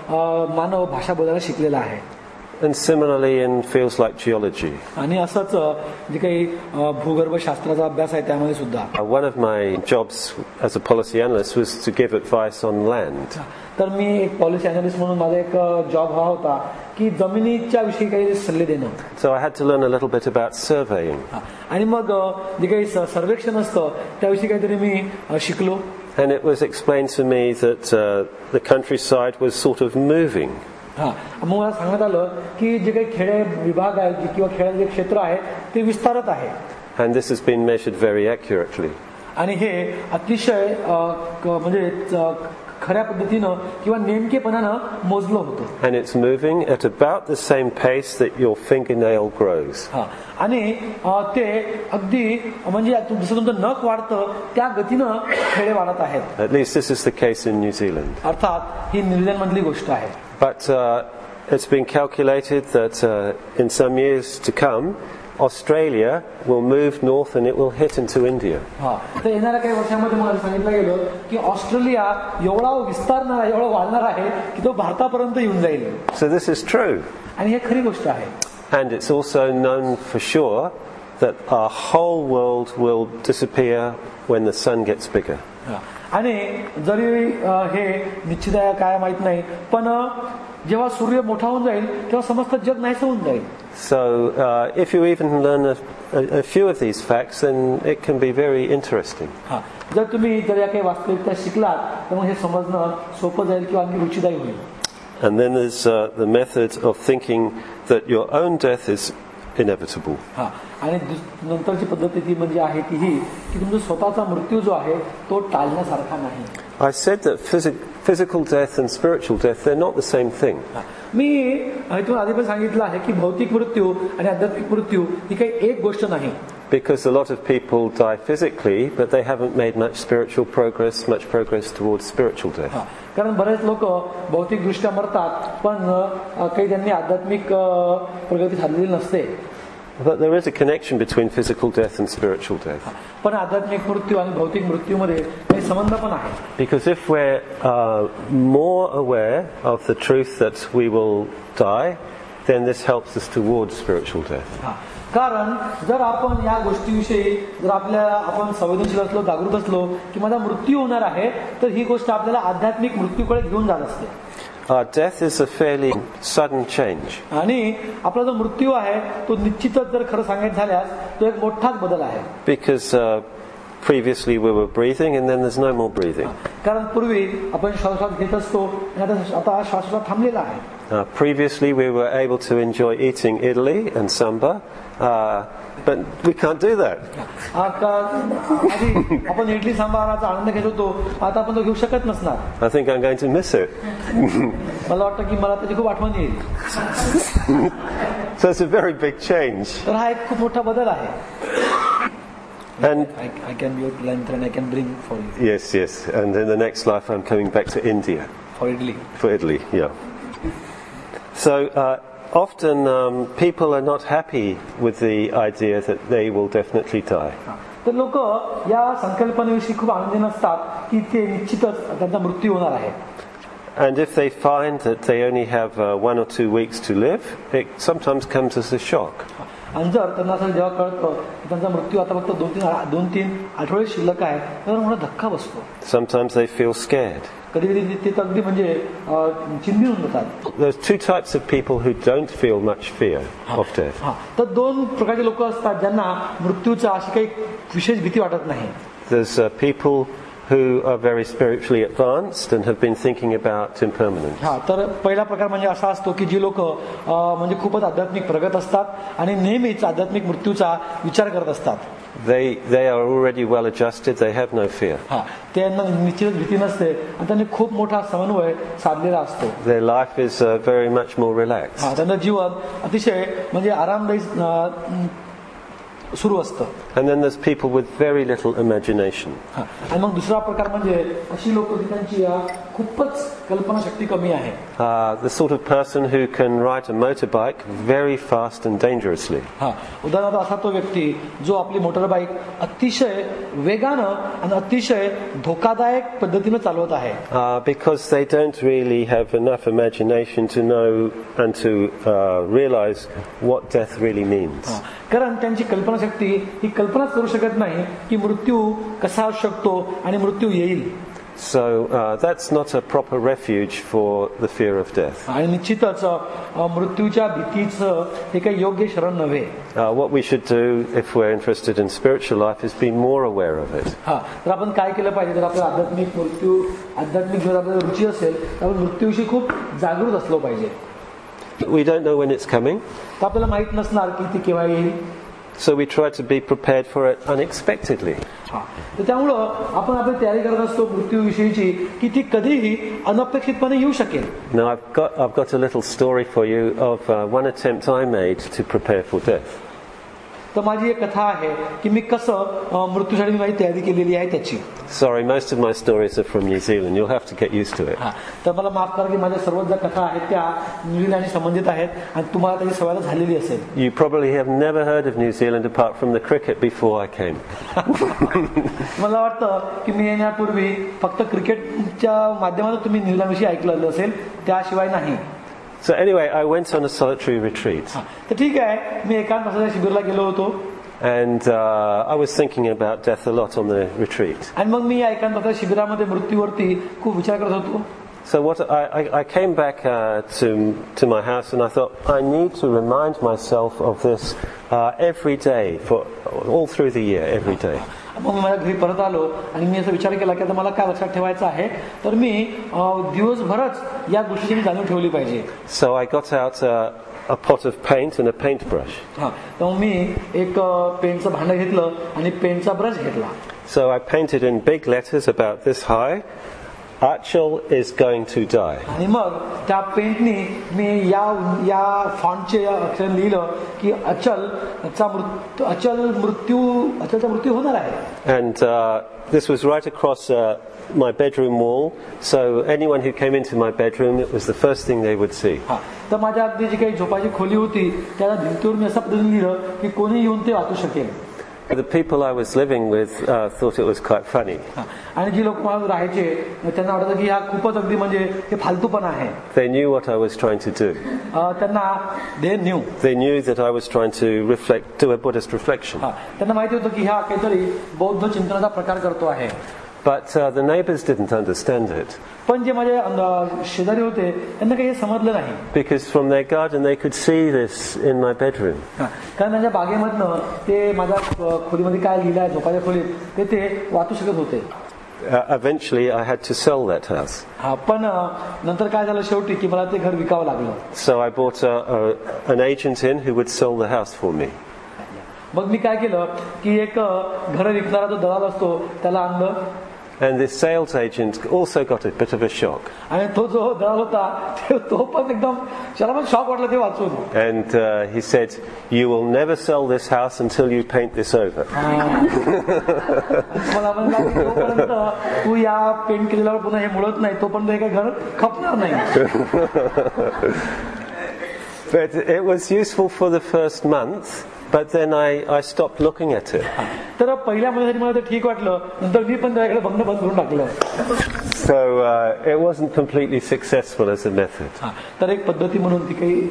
मानव भाषा बोलायला शिकलेला आहे. And similarly in fields like geology. आणि असंच जे काही भूगर्भशास्त्राचा अभ्यास आहे त्यामध्ये सुद्धा. One of my jobs as a policy analyst was to give advice on land. तर मी एक पॉलिसी अनालिस्ट म्हणून माझा एक जॉब हा होता की जमिनीच्या विषयी काही सल्ले देणं. So I had to learn a little bit about surveying. आणि मग जे काही सर्वेक्षण असतं त्याविषयी काहीतरी मी शिकलो. And it was explained to me that uh, the countryside was sort of moving. हा, मग मला सांगण्यात आलं की जे काही खेडे विभाग आहे किंवा खेळाचे जे क्षेत्र आहे ते विस्तारत आहे. And this has been measured very accurately. आणि हे अतिशय म्हणजे खऱ्या पद्धतीनं किंवा नेमकेपणानं मोजलं होतं. And it's moving at about the same pace that your fingernail grows. हा, आणि ते अगदी म्हणजे जसं तुमचं नख वाढतं त्या गतीनं खेडे वाढत आहेत. At least this is the case in New Zealand. अर्थात ही न्यूझीलंड मधली गोष्ट आहे. But uh, it's been calculated that uh, in some years to come, Australia will move north and it will hit into India. हा, तर येणाऱ्या काही वर्षांमध्ये मला सांगितलं गेलं की ऑस्ट्रेलिया एवढा विस्तारणार आहे, एवढा वाढणार आहे की तो भारतापर्यंत येऊन जाईल. So this is true. आणि हे खरी गोष्ट आहे. And it's also known for sure that our whole world will disappear when the sun gets bigger. हा, आणि जरी हे निश्चित आहे काय माहित नाही पण जेव्हा सूर्य मोठा होऊन जाईल तेव्हा समस्त जग नाहीसं होऊन जाईल. So uh, if you even learn a, a, a few of these facts, then it can be very interesting. हा, जर तुम्ही जर या काही वास्तविकता शिकलात तर मग हे समजणं सोपं जाईल किंवा आणखी रुचिदायी होईल. And then there's uh, the method of thinking that your own death is inevitable. हा, आणि नंतरची पद्धत ती म्हणजे आहे ती ही की तुमचा स्वतःचा मृत्यू जो आहे तो टाळण्यासारखा नाही. I said that phys- physical death and spiritual death, they're not the same thing. मी तुम्हाला आधी पण सांगितलं आहे की भौतिक मृत्यू आणि आध्यात्मिक मृत्यू ही काही एक गोष्ट नाही. Because a lot of people die physically, but they haven't made much spiritual progress, much progress towards spiritual death. कारण बरेच लोक भौतिक दृष्ट्या मरतात पण काही त्यांनी आध्यात्मिक प्रगती साधलेली नसते. But there is a connection between physical death and spiritual death. पण आध्यात्मिक मृत्यू आणि भौतिक मृत्यूमध्ये काही संबंध पण आहे. Because if we're uh, more aware of the truth that we will die, then this helps us towards spiritual death. कारण जर आपण या गोष्टीविषयी जर आपल्या आपण संवेदनशील असलो जागरूक असलो की माझा मृत्यू होणार आहे तर ही गोष्ट आपल्याला आध्यात्मिक मृत्यूकडे घेऊन जात असते. Our death is a fairly sudden change. आणि आपला जो मृत्यू आहे तो निश्चितच जर खरं सांगायचं झाल्यास तो एक मोठाच बदल आहे. Because uh, previously we were breathing and then there's no more breathing. कारण पूर्वी आपण श्वास घेत असतो आणि आता आता श्वास थांबलेला आहे. Uh, previously we were able to enjoy eating idli and samba, uh, but we can't do that. आधी आपण इडली सांबाराचा आनंद घेत होतो आता आपण तो घेऊ शकत नसणार. I think I'm going to miss it. मला वाटतं की मला त्याची खूप आठवण येईल. So it's a very big change. तर हा एक खूप मोठा बदल आहे. And I, I can be your lantern and I can bring for you. Yes, yes. And in the next life I'm coming back to India. For Italy. For Italy, yeah. So uh, often um, people are not happy with the idea that they will definitely die. तर लोक या संकल्पनेविषयी खूप आनंदी नसतात की ते निश्चितच त्यांचा मृत्यू होणार आहे. And if they find that they only have uh, one or two weeks to live, it sometimes comes as a shock. आणि जर त्यांना असं जेव्हा कळतं की त्यांचा मृत्यू आता फक्त दोन तीन दोन तीन आठवडे शिल्लक आहे तर मला धक्का बसतो. Sometimes they feel scared. कधी कधी ते अगदी म्हणजे चिंतित होऊन जातात. There's two types of people who don't feel much fear of death. तर दोन प्रकारचे लोक असतात ज्यांना मृत्यूचा अशी काही विशेष भीती वाटत नाही. There's uh, people who are very spiritually advanced and have been thinking about impermanence. हा, तर पहिला प्रकार म्हणजे असा असतो की जी लोक म्हणजे खूपच आध्यात्मिक प्रगत असतात आणि नेहमीच आध्यात्मिक मृत्यूचा विचार करत असतात. They they are already well adjusted. They have no fear. हा, त्यांना निश्चितच भीती नसते आणि त्यांनी खूप मोठा समन्वय साधलेला असतो. Their life is uh, very much more relaxed. हा, त्यांचं जीवन अतिशय म्हणजे आरामदायी सुरू असतं. And then there's people with very little imagination. आणि मग दुसरा प्रकार म्हणजे अशी लोक की त्यांची खूपच कल्पनाशक्ती कमी आहे. Uh, the sort of person who can ride a motorbike very fast and dangerously. हा, उदाहरणार्थ असा तो व्यक्ती जो आपली मोटरबाईक अतिशय वेगानं आणि अतिशय धोकादायक पद्धतीने चालवत आहे. Uh, because they don't really have enough imagination to know and to uh, realize what death really means. हा, कारण त्यांची कल्पनाशक्ती ही कल्पनाच करू शकत नाही की मृत्यू कसा असू शकतो आणि मृत्यू येईल. So uh, that's not a proper refuge for the fear of death. आणि निश्चितच मृत्यूच्या भीतीचं हे काही योग्य शरण नव्हे. Uh, what we should do if we're interested in spiritual life is be more aware of it. हा, तर आपण काय केलं पाहिजे, जर आपल्याला आध्यात्मिक मृत्यू आध्यात्मिक जर आपल्याला रुची असेल तर आपण मृत्यूविषयी खूप जागृत असलो पाहिजे. We don't know when it's coming. तर आपल्याला माहित नसणार की ती केव्हा येईल. So we try to be prepared for it unexpectedly. तर त्यामुळं आपण आपली तयारी करत असतो मृत्यूविषयीची की ती कधीही अनपेक्षितपणे येऊ शकेल. Now I've got I've got a little story for you of uh, one attempt I made to prepare for death. तर माझी एक कथा आहे की मी कसं मृत्यूसाठी माझी तयारी केलेली आहे त्याची. Sorry, most of my stories are from New Zealand. You'll have to get used to it. हा, तर मला माफ करा की माझ्या सर्व ज्या कथा आहेत त्या न्यूझीलंडशी संबंधित आहेत आणि तुम्हाला त्याची सवय झालेली असेल. You probably have never heard of New Zealand apart from the cricket before I came. मला वाटतं की मी येण्यापूर्वी फक्त क्रिकेटच्या माध्यमातून तुम्ही न्यूझीलंडविषयी ऐकलेलं असेल, त्याशिवाय नाही. So anyway, I went on a solitary retreat. तर ठीक आहे, मी एकांताच्या शिबिरला गेलो होतो. And uh, I was thinking about death a lot on the retreat. आणि मग मी या एकांताच्या शिबिरामध्ये मृत्यूवरती खूप विचार करत होतो. So what I, I, I came back uh, to to my house and I thought I need to remind myself of this uh, every day for all through the year, every day. मग मी माझ्या घरी परत आलो आणि मी असा विचार केला की आता मला काय लक्षात ठेवायचं आहे, तर मी दिवसभरच या गोष्टीची जाणीव ठेवली पाहिजे. So I got out a, a pot of paint and a paintbrush. हा, तर मी एक पेंटचं भांडं घेतलं आणि पेंटचा ब्रश घेतला. So I painted in big letters about this high, Achal is going to die. आणि मग त्या पेंटनी मी या या फॉन्टचे अक्षर लिहिलं की अचलचा मृत्यू अचल मृत्यू अचलचा मृत्यू होणार आहे. And uh, this was right across uh, my bedroom wall, so anyone who came into my bedroom, it was the first thing they would see. हा, तर माझ्या अगदी जी काही झोपाची खोली होती त्याला भिंतीवर मी असं पद्धतीने लिहिलं की कोणी येऊन ते वाचू शकेल. The people I was living with uh, thought it was quite funny. आणि जी लोक मला राहायचे त्यांना वाटतं की हा खूपच अगदी म्हणजे हे फालतूपणा आहे. They knew what I was trying to do. त्यांना they knew. They knew that I was trying to reflect, do a Buddhist reflection. त्यांना माहिती होतं की हा काहीतरी बौद्ध चिंतनाचा प्रकार करतो आहे. But uh, the neighbors didn't understand it. पण जे माझे शेजारी होते त्यांना काही समजलं नाही. Because from their garden they could see this in my bedroom. कारण त्यांच्या बागेमधनं ते माझ्या खोलीमध्ये काय लिहिलं आहे झोपाच्या खोलीत ते ते वाचू शकत होते. Uh, eventually I had to sell that house. हा, पण नंतर काय झालं शेवटी की मला ते घर विकावं लागलं. So I bought a, a, an agent in who would sell the house for me. मग मी काय केलं की एक घर विकणारा जो दलाल असतो त्याला आणलं. And this sales agent also got a bit of a shock. आणि तो जो दलाल होता तो पण एकदम त्याला पण शॉक वाटलं ते वाचून. And uh, he said, "You will never sell this house until you paint this over." मला म्हणला की तोपर्यंत तू या पेंट केलेल्यावर पुन्हा हे मुळत नाही तोपर्यंत हे काही घर खपणार नाही. But it was useful for the first month. But then I, I stopped looking at it. तर पहिल्या महिन्यासाठी मला ते ठीक वाटलं, नंतर मी पण त्याकडे बघणं बंद करून टाकलं. So uh, it wasn't completely successful as a method. तर एक पद्धती म्हणून ती काही.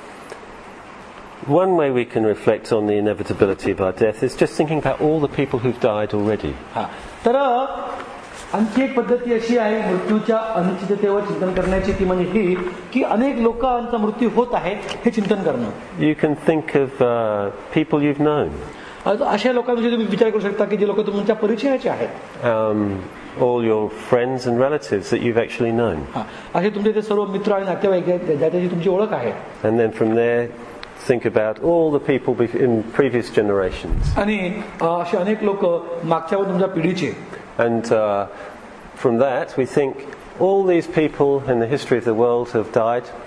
One way we can reflect on the inevitability of our death is just thinking about all the people who've died already. तर आणखी एक पद्धती अशी आहे मृत्यूच्या अनिश्चिततेवर चिंतन करण्याची, ती म्हणजे ही की अनेक लोकांचा मृत्यू होत आहे हे चिंतन करणं. You can think of uh, people you've known. अशा लोकांविषयी तुम्ही विचार करू शकता की जे लोक तुमच्या परिचयाचे आहेत. Um, all your friends and relatives that you've actually known. असे तुमचे ते सर्व मित्र आणि नातेवाईक आहेत ज्याची तुमची ओळख आहे. And then from there think about all the people in previous generations. आणि असे अनेक लोक मागच्या व तुमच्या पिढीचे. And uh, from that we think all these people in the history of the world have died.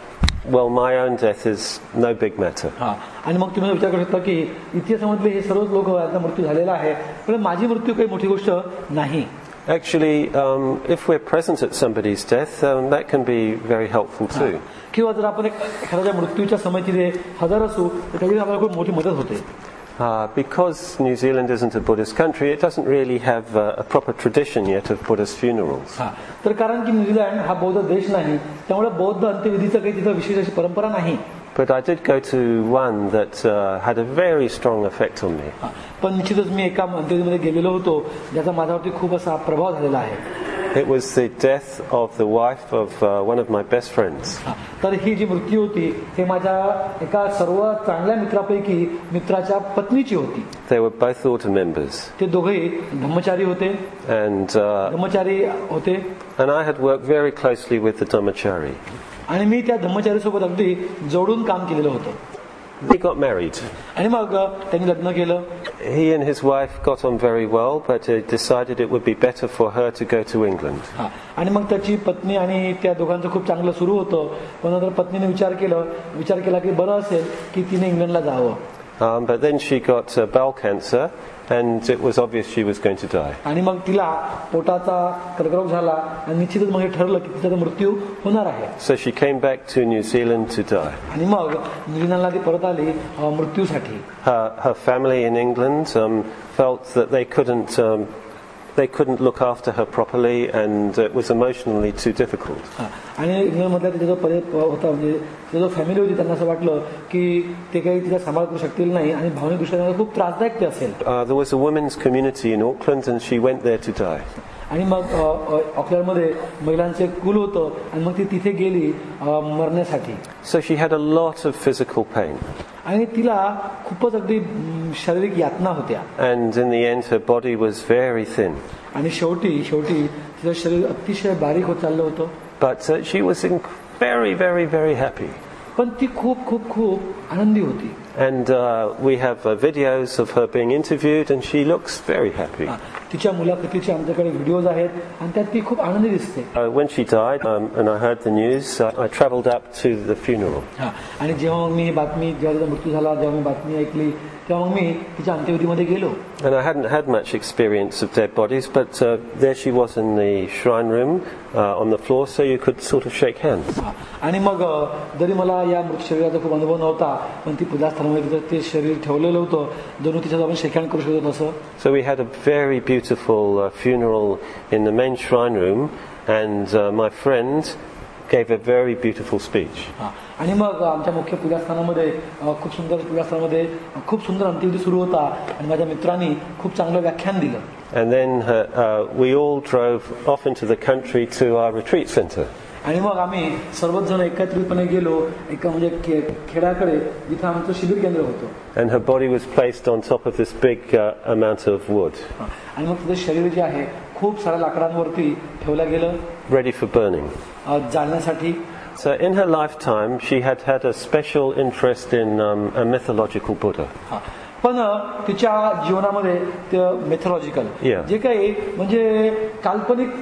well, my own death is no big matter. हा आणि मग तुम्ही विचार करू शकता की इतिहासामधले हे सर्वच लोक यांचा मृत्यू झालेला आहे, पण माझी मृत्यू काही मोठी गोष्ट नाही. Actually, um, if we're present at somebody's death, um, that can be very helpful too. किंवा जर आपण एक एखाद्या मृत्यूच्या समयी हजर असू तर त्याची आपल्याला खूप मोठी मदत होते. Uh, because New Zealand isn't a Buddhist country, it doesn't really have uh, a proper tradition yet of Buddhist funerals. हा तर कारण की न्यूझीलंड हा बौद्ध देश नाही, त्यामुळे बौद्ध अंत्यविधीचं काही तिथं विशेष अशी परंपरा नाही. But I did go to one that uh, had a very strong effect on me. पण निश्चितच मी एका अंत्यविधीमध्ये गेलेलो होतो ज्याचा माझ्यावरती खूप असा प्रभाव झालेला आहे. It was the death of the wife of uh, one of my best friends. तर ही जी मृत्यू होती हे माझ्या एका सर्व चांगल्या मित्रापैकी मित्राच्या पत्नीची होती. They were both order members. ते दोघेही धम्मचारी होते. And uh, धम्मचारी होते. And I had worked very closely with the Dhammachari. आणि मी त्या धम्मचारी सोबत अगदी जोडून काम केलेलं होतं. He got married. आणि मग त्यांनी लग्न केलं. He and his wife got on very well, but uh, decided it would be better for her to go to England. हा आणि मग त्याची पत्नी आणि त्या दोघांचं खूप चांगलं सुरू होतं, पण नंतर पत्नीने विचार केलं विचार केला की बरं असेल की तिने इंग्लंडला जावं. Um, but then she got uh, bowel cancer, and it was obvious she was going to die. आणि मग तिला पोटाचा कर्करोग झाला आणि निश्चितच मग हे ठरलं की तिचा मुत्यू होणार आहे. So she came back to New Zealand to die. आणि मग न्यूझीलंडला ती परत आली मृत्यूसाठी. Her, her family in England um, felt that they couldn't um, they couldn't look after her properly, and it was emotionally too difficult. आणि इंग्लंडमधला तिचा जो पर्याय होता म्हणजे जो फॅमिली होती त्यांना असं वाटलं की ते काही तिचा सांभाळ करू शकतील नाही आणि भावनिकदृष्ट्या खूप त्रासदायक ते असेल. There was a women's community in Auckland, and she went there to die. आणि मग ऑकलंडमध्ये महिलांचे कुल होतं आणि मग ती तिथे गेली मरण्यासाठी. So she had a lot of physical pain. आणि तिला खूपच अगदी शारीरिक यातना होत्या. And in the end her body was very thin. आणि शेवटी शेवटी तिचं शरीर अतिशय बारीक होत चाललं होतं. But uh, she was in very very very happy. पण ती खूप खूप खूप आनंदी होती. And uh, we have uh, videos of her being interviewed, and she looks very happy. तिच्या मुलाखतीचे आमच्याकडे व्हिडिओज आहेत आणि त्यात ती खूप आनंदी दिसते. Uh, when she died, um, and I heard the news, uh, I travelled up to the funeral. हा आणि जेव्हा मी ही बातमी जेव्हा तिचा मृत्यू झाला जेव्हा मी बातमी ऐकली तेव्हा मी तिच्या अंत्यविधीमध्ये गेलो. And I hadn't had much experience of dead bodies, but uh, there she was in the shrine room uh, on the floor, so you could sort of shake hands. आणि मग जरी मला या मृत शरीराचा खूप अनुभव नव्हता, पण ती पूजास्थानामध्ये ते शरीर ठेवलेलं होतं, जणू तिच्यात आपण शेक हँड करू शकतो तसं. So we had a very beautiful uh, funeral in the main shrine room, and uh, my friend gave a very beautiful speech. आणि मग आमच्या मुख्य पूजास्थानामध्ये खूप सुंदर पूजास्थानामध्ये खूप सुंदर अंत्यविधी सुरू होता आणि माझ्या मित्रांनी खूप चांगलं व्याख्यान दिलं. And then uh, uh, we all drove off into the country to our retreat center. आणि मग आम्ही सर्वच जण एकत्रितपणे गेलो एका म्हणजे खेड्याकडे जिथे आमचं शिबिर केंद्र होतं. And her body was placed on top of this big uh, amount of wood. आणि मग तिचं शरीर जे आहे खूप साऱ्या लाकडांवरती ठेवलं गेलं. Ready for burning. जाळण्यासाठी. So in her lifetime she had had a special interest in um, a mythological Buddha. पण तिच्या जीवनामध्ये ते मेथॉलॉजिकल जे काही म्हणजे काल्पनिक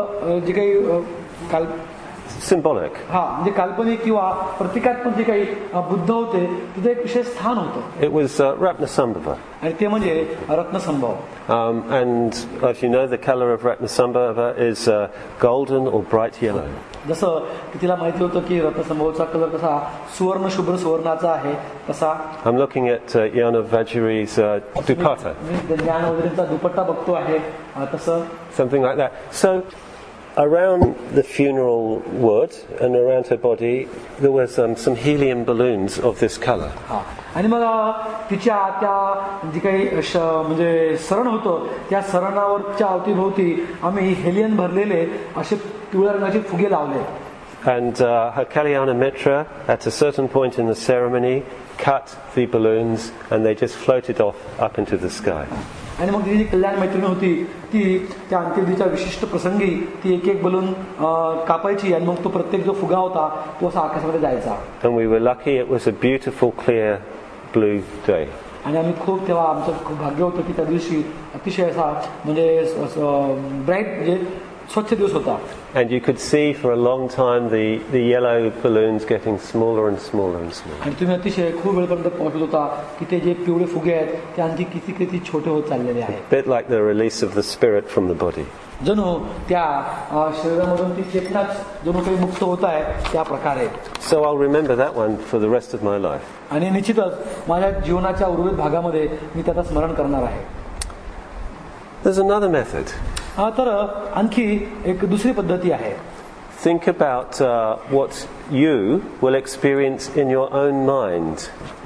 जे काही काल symbolic. हा म्हणजे काल्पनिक किंवा प्रतिकात्मक जे काही बुद्ध होते तिथे एक विशेष स्थान होतं. It was uh, Ratnasambhava. आणि ते म्हणजे रत्नसंभव. Um, and as you know, the color of Ratnasambhava is uh, golden or bright yellow. जसं की तिला माहिती होतं की रत्नसंभवचा कलर कसा सुवर्ण शुभ्र सुवर्णाचा आहे तसा. I'm looking at uh, Yana Vajra's uh, dupatta. मी ज्ञान वगैरेचा दुपट्टा बघतो आहे तसं. Something like that. So around the funeral wood and around her body there was um, some helium balloons of this color. आणि मग तिच्या त्या जी काही म्हणजे सरण होतं त्या सरणावरच्या अवतीभोवती आम्ही हेलियन भरलेले असे पिवळ्या रंगाचे फुगे लावले. And uh, her Kalyana Mitra at a certain point in the ceremony cut the balloons and they just floated off up into the sky. आणि मग तिची जी कल्याण मैत्रिणी होती ती त्या अंत्यविधीच्या विशिष्ट प्रसंगी ती एक एक बलून कापायची आणि मग तो प्रत्येक जो फुगा होता तो असा आकाशामध्ये जायचा. And we were lucky it was a beautiful clear blue day. आणि आम्ही खूप तेव्हा आमचं खूप भाग्य होतं की त्या दिवशी अतिशय असा म्हणजे ब्राईट म्हणजे स्वच्छ दिवस होता. And you could see for a long time the, the yellow balloons getting smaller and smaller and smaller. आणि तुम्ही अतिशय खूप वेळपर्यंत पाहत होता की ते जे पिवळे फुगे आहेत ते आणखी किती किती छोटे होत चाललेले आहेत. A bit like the release of the spirit from the body. जणू त्या शरीरामधून ती चेतनाच जणू काही मुक्त होत आहे त्या प्रकारे. So I'll remember that one for the rest of my life. आणि निश्चितच माझ्या जीवनाच्या उर्वरित भागामध्ये मी त्याचं स्मरण करणार आहे. There's another method. तर आणखी एक दुसरी पद्धती आहे. Think about uh, what you will experience in your own mind.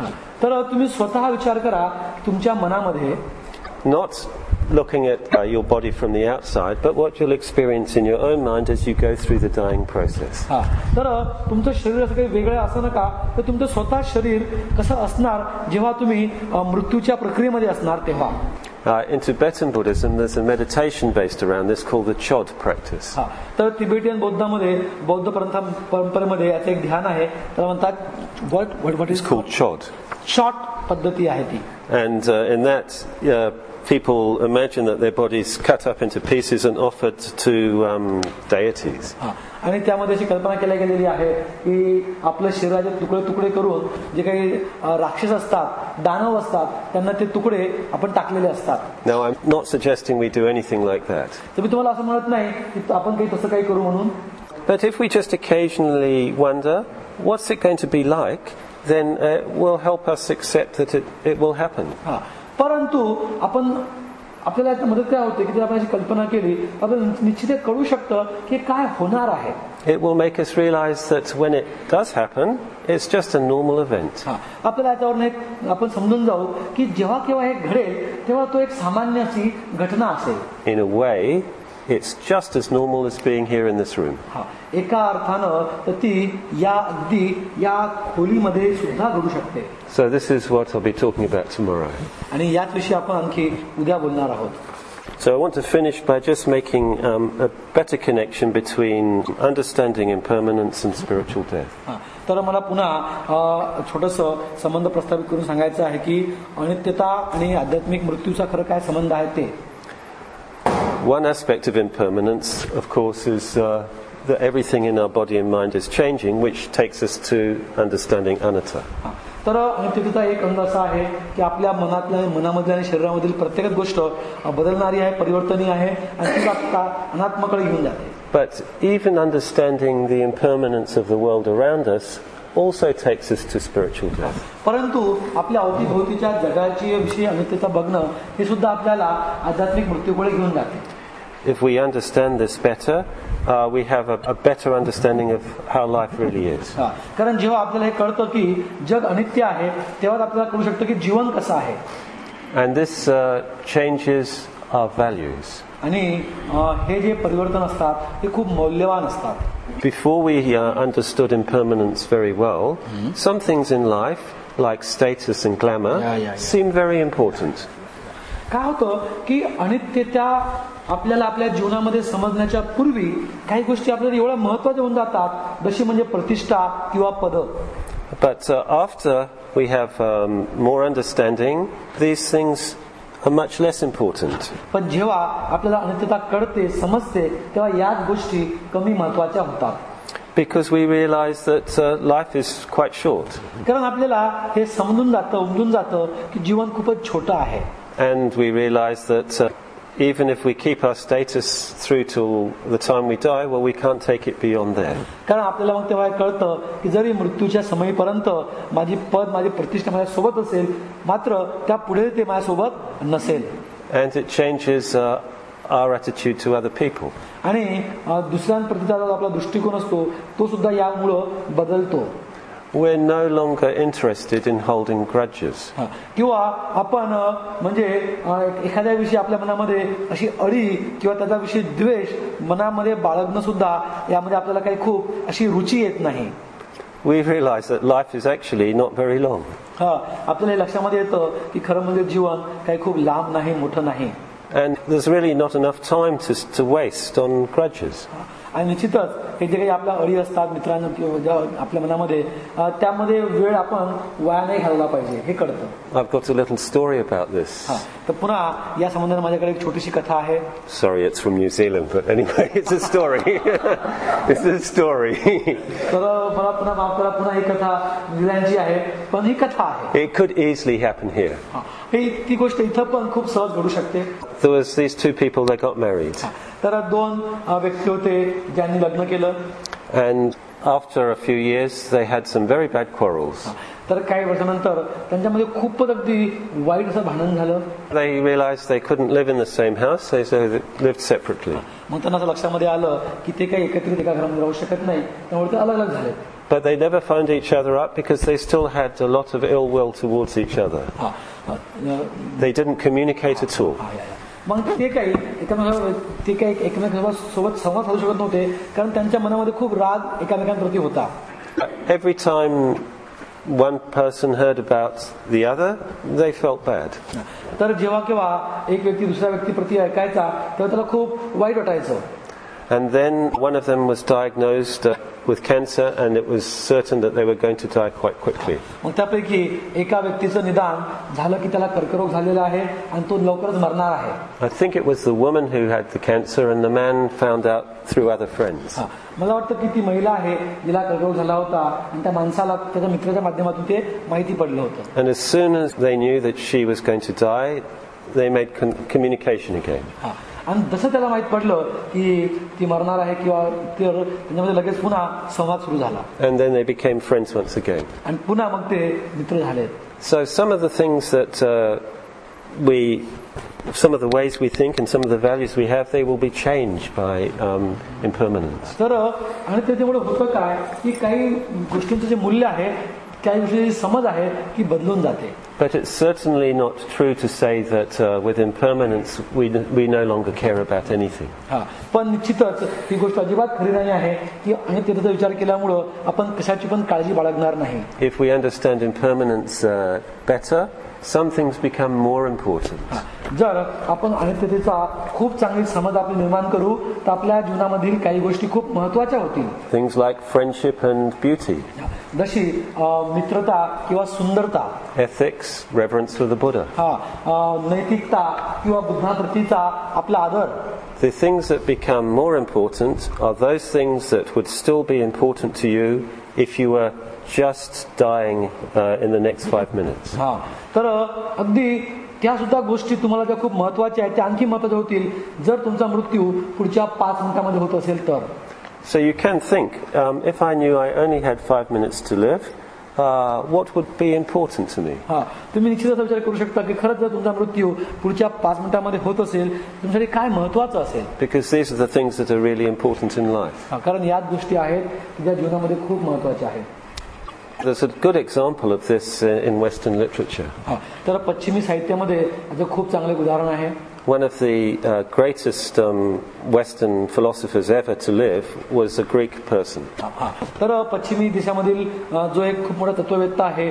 तर तुम्ही स्वतः विचार करा तुमच्या मनामध्ये. Not looking at uh, your body from the outside, but what you'll experience in your own mind as you go through the dying process. हा तर तुमचं शरीर असं काही वेगळं असं नका तर तुमचं स्वतः शरीर कसं असणार जेव्हा तुम्ही मृत्यूच्या प्रक्रियेमध्ये असणार तेव्हा. Uh, in Tibetan Buddhism, there's a meditation based around this called the Chod practice. हा तर तिबेटियन बौद्धामध्ये बौद्ध परंपरेमध्ये याचं एक ध्यान आहे त्याला म्हणतात what what what is it's called Chod. Short पद्धती आहे ती. And uh, in that uh, people imagine that their bodies cut up into pieces and offered to um, deities. हा आणि त्यामध्ये अशी कल्पना केली गेलेली आहे की आपल्या शरीराचे तुकडे तुकडे करून जे काही राक्षस असतात दानव असतात त्यांना ते तुकडे आपण टाकलेले असतात. Now I'm not suggesting we do anything like that. तर मी तुम्हाला असं म्हणत नाही की आपण काही तसं काही करू म्हणून. But if we just occasionally wonder what's it going to be like, then it will help us accept that it, it will happen. हा परंतु आपण आपल्याला यात मदत काय होते की जर आपण अशी कल्पना केली आपल्याला निश्चित कळू शकतं की काय होणार आहे. It will make us realize that when it does happen, it's just a normal event. हा आपल्याला याच्यावरून एक आपण समजून जाऊ की जेव्हा केव्हा हे घडेल तेव्हा तो एक सामान्य अशी घटना असेल. In a way, it's just as normal as being here in this room. हा एका अर्थानं तर ती या अगदी या खोलीमध्ये सुद्धा घडू शकते. So this is what I'll be talking about tomorrow. आणि याच विषयी आपण आणखी उद्या बोलणार आहोत. So I want to finish by just making um, a better connection between understanding impermanence and spiritual death. हा तर मला पुन्हा छोटंसं संबंध प्रस्थापित करून सांगायचं आहे की अनित्यता आणि आध्यात्मिक मृत्यूचा खरं काय संबंध आहे ते. One aspect of impermanence, of course, is uh, that everything in our body and mind is changing, which takes us to understanding anatta. तर अनित्यतेचा एक अंग असा आहे की आपल्या मनातल्या मनामधल्या आणि शरीरामधील प्रत्येक गोष्ट बदलणारी आहे, परिवर्तनीय आहे आणि ती आता अनात्माकडे घेऊन जाते. But even understanding the impermanence of the world around us also takes us to spiritual death. परंतु आपल्या अवतीभोवतीच्या जगाची विषयी अनित्यता बघणं हे सुद्धा आपल्याला आध्यात्मिक मृत्यूकडे घेऊन जाते. If we understand this better, uh, we have a, a better understanding of how life really is. कारण जेव्हा आपल्याला हे कळतं की जग अनित्य आहे तेव्हा आपल्याला कळू शकतं की जीवन कसं आहे. And this uh, changes our values. आणि हे जे परिवर्तन असतात ते खूप मौल्यवान असतात. Before we uh, understood impermanence very well, mm-hmm. some things in life, like status and glamour, yeah, yeah, yeah. seem very important. काय होतं की अनित्यता आपल्याला आपल्या जीवनामध्ये समजण्याच्या पूर्वी काही गोष्टी आपल्याला एवढ्या महत्त्वाच्या होऊन जातात जशी म्हणजे प्रतिष्ठा किंवा पद. But uh, after we have um, more understanding, these things are much less important. पण जेव्हा आपल्याला अनित्यता कळते समजते तेव्हा याच गोष्टी कमी महत्त्वाच्या होतात. Because we realize that uh, life is quite short. कारण आपल्याला हे समजून जातं उमजून जातं की जीवन खूपच छोटं आहे. And we realize that uh, even if we keep our status through till the time we die, well, we can't take it beyond there. कारण आपल्याला मग तेव्हा कळतं की जरी मृत्यूच्या समयीपर्यंत माझी पद माझी प्रतिष्ठा माझ्या सोबत असेल मात्र त्या पुढे ते माझ्या सोबत नसेल. And it changes uh, our attitude to other people. आणि दुसऱ्यांप्रतीचा जो आपला दृष्टिकोन असतो तो सुद्धा यामुळं बदलतो. We're no longer interested in holding grudges. किंवा आपण म्हणजे एखाद्या विषयी आपल्या मनामध्ये अशी अळी किंवा त्याचा विषयी द्वेष मनामध्ये बाळगणं सुद्धा यामध्ये आपल्याला काही खूप अशी रुची येत नाही. We realize that life is actually not very long. हा आपल्याला लक्षामध्ये येतं की खरं म्हणजे जीवन काही खूप लांब नाही मोठं नाही. And there's really not enough time to to waste on grudges. आणि निश्चितच हे जे काही आपल्या अडी असतात मित्रांनो किंवा आपल्या मनामध्ये त्यामध्ये वेळ आपण वाया नाही घालवला पाहिजे हे कळतं. I've got a little story about this. हा तर पुन्हा या संबंधाने माझ्याकडे एक छोटीशी कथा आहे. Sorry, it's from New Zealand, but anyway, it's a story. It's a story. तर मला पुन्हा माफ करा, पुन्हा ही कथा न्यूझीलंडची आहे, पण ही कथा आहे. It could easily happen here. ही ती गोष्ट इथं पण खूप सहज घडू शकते. There was these two people that got married. तर दोन व्यक्ती होते ज्यांनी लग्न केलं. And after a few years, they had some very bad quarrels. तर काही वर्षानंतर त्यांच्यामध्ये खूपच अगदी वाईट असं भांडण झालं. They realized they couldn't live in the same house, so they lived separately. मग त्यांना असं लक्षामध्ये आलं की ते काही एकत्रित एका घरामध्ये राहू शकत नाही, त्यामुळे ते अलग अलग झाले. But they never found each other up because they still had a lot of ill will towards each other. They didn't communicate at all. मग ते काही एकमेकांसोबत ते काही एकमेकांसोबत संवाद साधू शकत नव्हते, कारण त्यांच्या मनामध्ये खूप राग एकामेकांप्रती होता. Every time one person heard about the other, they felt bad. तर जेव्हा केव्हा एक व्यक्ती दुसऱ्या व्यक्तीप्रती ऐकायचा तेव्हा त्याला खूप वाईट वाटायचं. And then one of them was diagnosed uh, with cancer, and it was certain that they were going to die quite quickly. मग त्यापैकी एका व्यक्तीचं निदान झालं की त्याला कर्करोग झालेला आहे आणि तो लवकरच मरणार आहे. I think it was the woman who had the cancer, and the man found out through other friends. मला वाटतं की ती महिला आहे जिला कर्करोग झाला होता आणि त्या माणसाला त्याच्या मित्राच्या माध्यमातून ते माहिती पडलं होतं. And as soon as they knew that she was going to die, they made con- communication again. आणि जसं त्याला माहित पडलं की ती मरणार आहे किंवा तर त्याच्यामध्ये लगेच पुन्हा संवाद सुरू झाला. And then they became friends once again. आणि पुन्हा मग ते मित्र झाले. So some of the things that uh, we, some of the ways we think and some of the values we have, they will be changed by um, impermanence. तर आणि त्याच्यामुळे होतं काय की काही गोष्टींचं जे मूल्य आहे, काही गोष्टींची समज आहे ती बदलून जाते. But it's certainly not true to say that uh, with impermanence we we no longer care about anything. हा पण निश्चितच ही गोष्ट अजिबात खरी नाही आहे की आणि त्याचा विचार केल्यामुळं आपण कशाची पण काळजी बाळगणार नाही. If we understand impermanence uh, better, some things become more important. जर आपण अनित्यतेचा खूप चांगली समज आपली निर्माण करू तर आपल्या जीवनामधील काही गोष्टी खूप महत्त्वाच्या होतील. Things like friendship and beauty. जशी मित्रता किंवा सुंदरता, ethics, reverence for the Buddha. हा नैतिकता किंवा बुद्धाप्रतीचा आपला आदर. The things that become more important are those things that would still be important to you if you were just dying uh, in the next five minutes. हा तर अगदी त्या सुद्धा गोष्टी तुम्हाला ज्या खूप महत्त्वाच्या आहेत त्या आणखी महत्त्वाच्या होतील जर तुमचा मृत्यू पुढच्या पाच मिनिटांमध्ये होत असेल तर. So you can think, um, if I knew I only had five minutes to live, uh, what would be important to me? हा तुम्ही निश्चितच विचार करू शकता की खरंच जर तुमचा मृत्यू पुढच्या पाच मिनिटांमध्ये होत असेल तुमच्यासाठी काय महत्त्वाचं असेल. Because these are the things that are really important in life. हा कारण याच गोष्टी आहेत की ज्या जीवनामध्ये खूप महत्त्वाच्या आहेत. There's a good example of this in Western literature. हा तर पश्चिमी साहित्यामध्ये याचं खूप चांगलं उदाहरण आहे. One of the uh, greatest um, Western philosophers ever to live was a Greek person. तर पश्चिमी देशामधील जो एक खूप मोठा तत्ववेत्ता आहे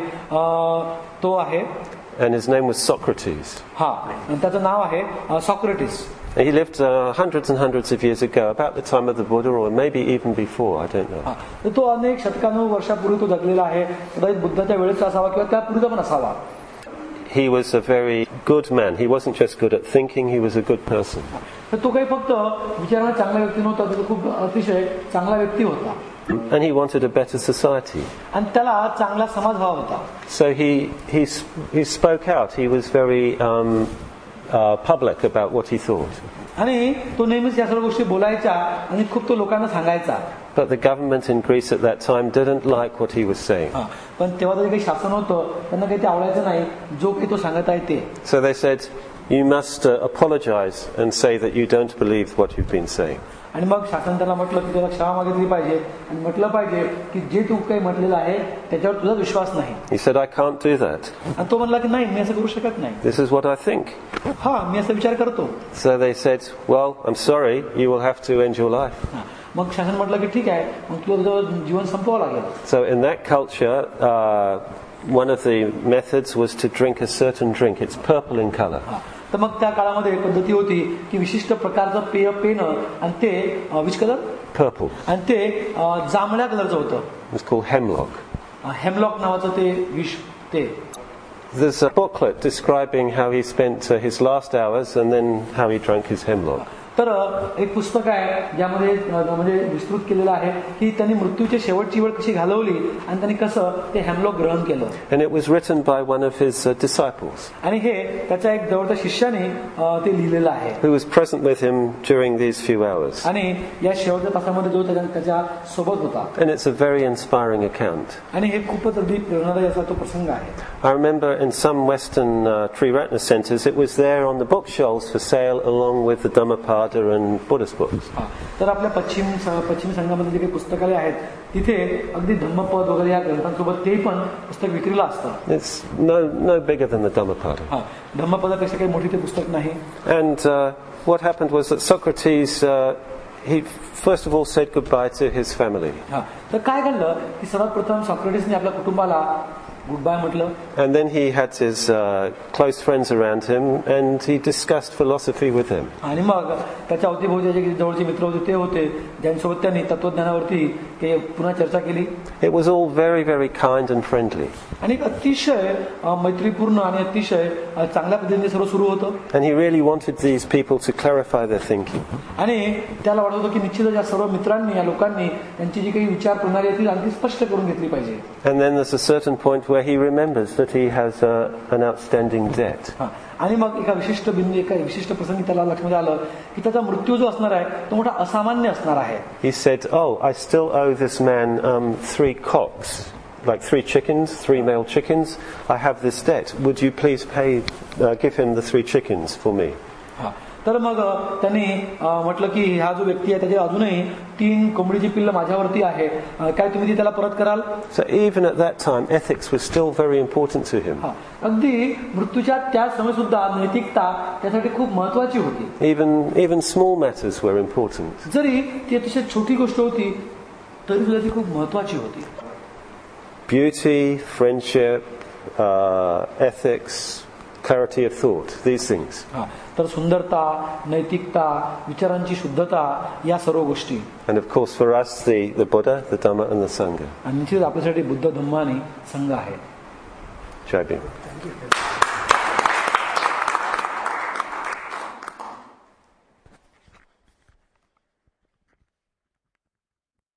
तो आहे. And his name was Socrates. हा आणि त्याचं नाव आहे Socrates. He lived uh, hundreds and hundreds of years ago, about the time of the Buddha, or maybe even before, I don't know. तर तो अनेक शतकानु वर्षापूर्वी तो जगलेला आहे. कदाचित बुद्धाच्या वेळेचा असावा किंवा त्यापूर्वीचा पण असावा. He was a very good man. He wasn't just good at thinking, he was a good person. तर तो काही फक्त विचारांना चांगला व्यक्ती नव्हता, तो खूप अतिशय चांगला व्यक्ती होता. And he wanted a better society. आणि त्याला चांगला समाज हवा होता. So he he he spoke out. He was very um, uh, public about what he thought. आणि तो नेहमीच या सर्व गोष्टी बोलायचा आणि खूप तो लोकांना सांगायचा. But the government in Greece at that time didn't like what he was saying. पण तेव्हा जे काही शासन होतं त्यांना काही ते आवडायचं नाही जो काही तो सांगत आहे ते. So they said, you must uh, apologize and say that you don't believe what you've been saying. आणि मग शासन त्याला म्हटलं की त्याला क्षमा मागितली पाहिजे आणि म्हटलं पाहिजे की जे तू काही म्हटलेलं आहे त्याच्यावर तुझा विश्वास नाही. He said, I can't do that. आणि तो म्हणला की नाही मी असं करू शकत नाही. This is what I think. हा मी असं विचार करतो. So they said, well, I'm sorry, you will have to end your life. मग शासन म्हटलं की ठीक आहे मग तुला तुझं जीवन संपवावं लागेल. So in that culture, uh, one of the methods was to drink a certain drink. It's purple in color. तर मग त्या काळामध्ये पद्धती होती की विशिष्ट प्रकारचं पेय पिणं आणि ते विच कलर purple. आणि ते अ, जांभळ्या कलरचं होतं. It was called hemlock. Hemlock नावाचं ते विष ते. There's a booklet describing how he spent uh, his last hours and then how he drank his hemlock. तर एक पुस्तक आहे ज्यामध्ये म्हणजे विस्तृत केलेलं आहे की त्यांनी मृत्यूची शेवटची वेळ कशी घालवली आणि त्यांनी कसं ते हेमलॉक ग्रहण केलं. And it was written by one of his uh, disciples. आणि हे त्याच्या एक जवळच्या शिष्याने ते लिहिलेलं आहे. Who was present with him during these few hours. आणि या शेवटच्या तासामध्ये जो त्याच्या त्याच्या सोबत होता. And it's a very inspiring account. आणि हे खूपच अगदी प्रेरणादायी असा तो प्रसंग आहे. I remember in some Western uh, Triratna centers it was there on the bookshelves for sale along with the Dhammapada and Buddhist books. तर आपल्या पश्चिम पश्चिम संघामध्ये जे काही पुस्तकालय आहेत तिथे अगदी धम्मपद वगैरे या ग्रंथांसोबत ते पण पुस्तक विक्रीला असतं. It's no no bigger than the Dhammapada. हा, धम्मपदापेक्षा काही मोठी ते पुस्तक नाही. And uh, what happened was that Socrates uh, he first of all said goodbye to his family. हा, तर काय घडलं की सर्वात प्रथम सॉक्रेटिसने आपल्या कुटुंबाला गुड बाय म्हटलं. And then he had his uh, close friends around him and he discussed philosophy with them. आणि मग त्याच्या अवतीभोवती जे जवळचे मित्र होते ते होते ज्यांच्यासोबत त्यांनी तत्वज्ञानावरती ते पुन्हा चर्चा केली. It was all very very kind and friendly. आणि अतिशय मैत्रीपूर्ण आणि अतिशय चांगल्या पद्धतीने सर्व सुरू होतं. And he really wanted these people to clarify their thinking. आणि त्याला वाटत होतं की निश्चितच या सर्व मित्रांनी या लोकांनी त्यांची जी काही विचार प्रणाली आहे ती अगदी स्पष्ट करून घेतली पाहिजे. And then there's a certain point where he remembers that he has a, an outstanding debt. आणि मग एका विशिष्ट बिंदू एका विशिष्ट प्रसंगी त्याला लक्षात आलं की त्याचा मृत्यू जो असणार आहे तो मोठा असामान्य असणार आहे. He said, "Oh, I still owe this man um, three cocks, like three chickens, three male chickens. I have this debt. Would you please pay, uh, give him the three chickens for me?" तर मग त्यांनी म्हटलं की हा जो व्यक्ती आहे त्याचे अजूनही तीन कोंबडीची पिल्ल माझ्यावरती आहे, काय तुम्ही ती त्याला परत कराल? So even at that time ethics was still very important to him. अगदी मृत्यूच्या त्या समय सुद्धा नैतिकता त्यासाठी खूप महत्त्वाची होती. Even even small matters were important. जरी ती अतिशय छोटी गोष्ट होती तरी सुद्धा ती खूप महत्त्वाची होती. Beauty, friendship, uh, ethics, clarity of thought, these things. तर सुंदरता, नैतिकता, विचारांची शुद्धता या सर्व गोष्टी. And of course for us the the Buddha, the Dhamma and the Sangha. आणि निश्चित आपल्यासाठी बुद्ध, धम्म आणि संघ आहे. Jai Bhim.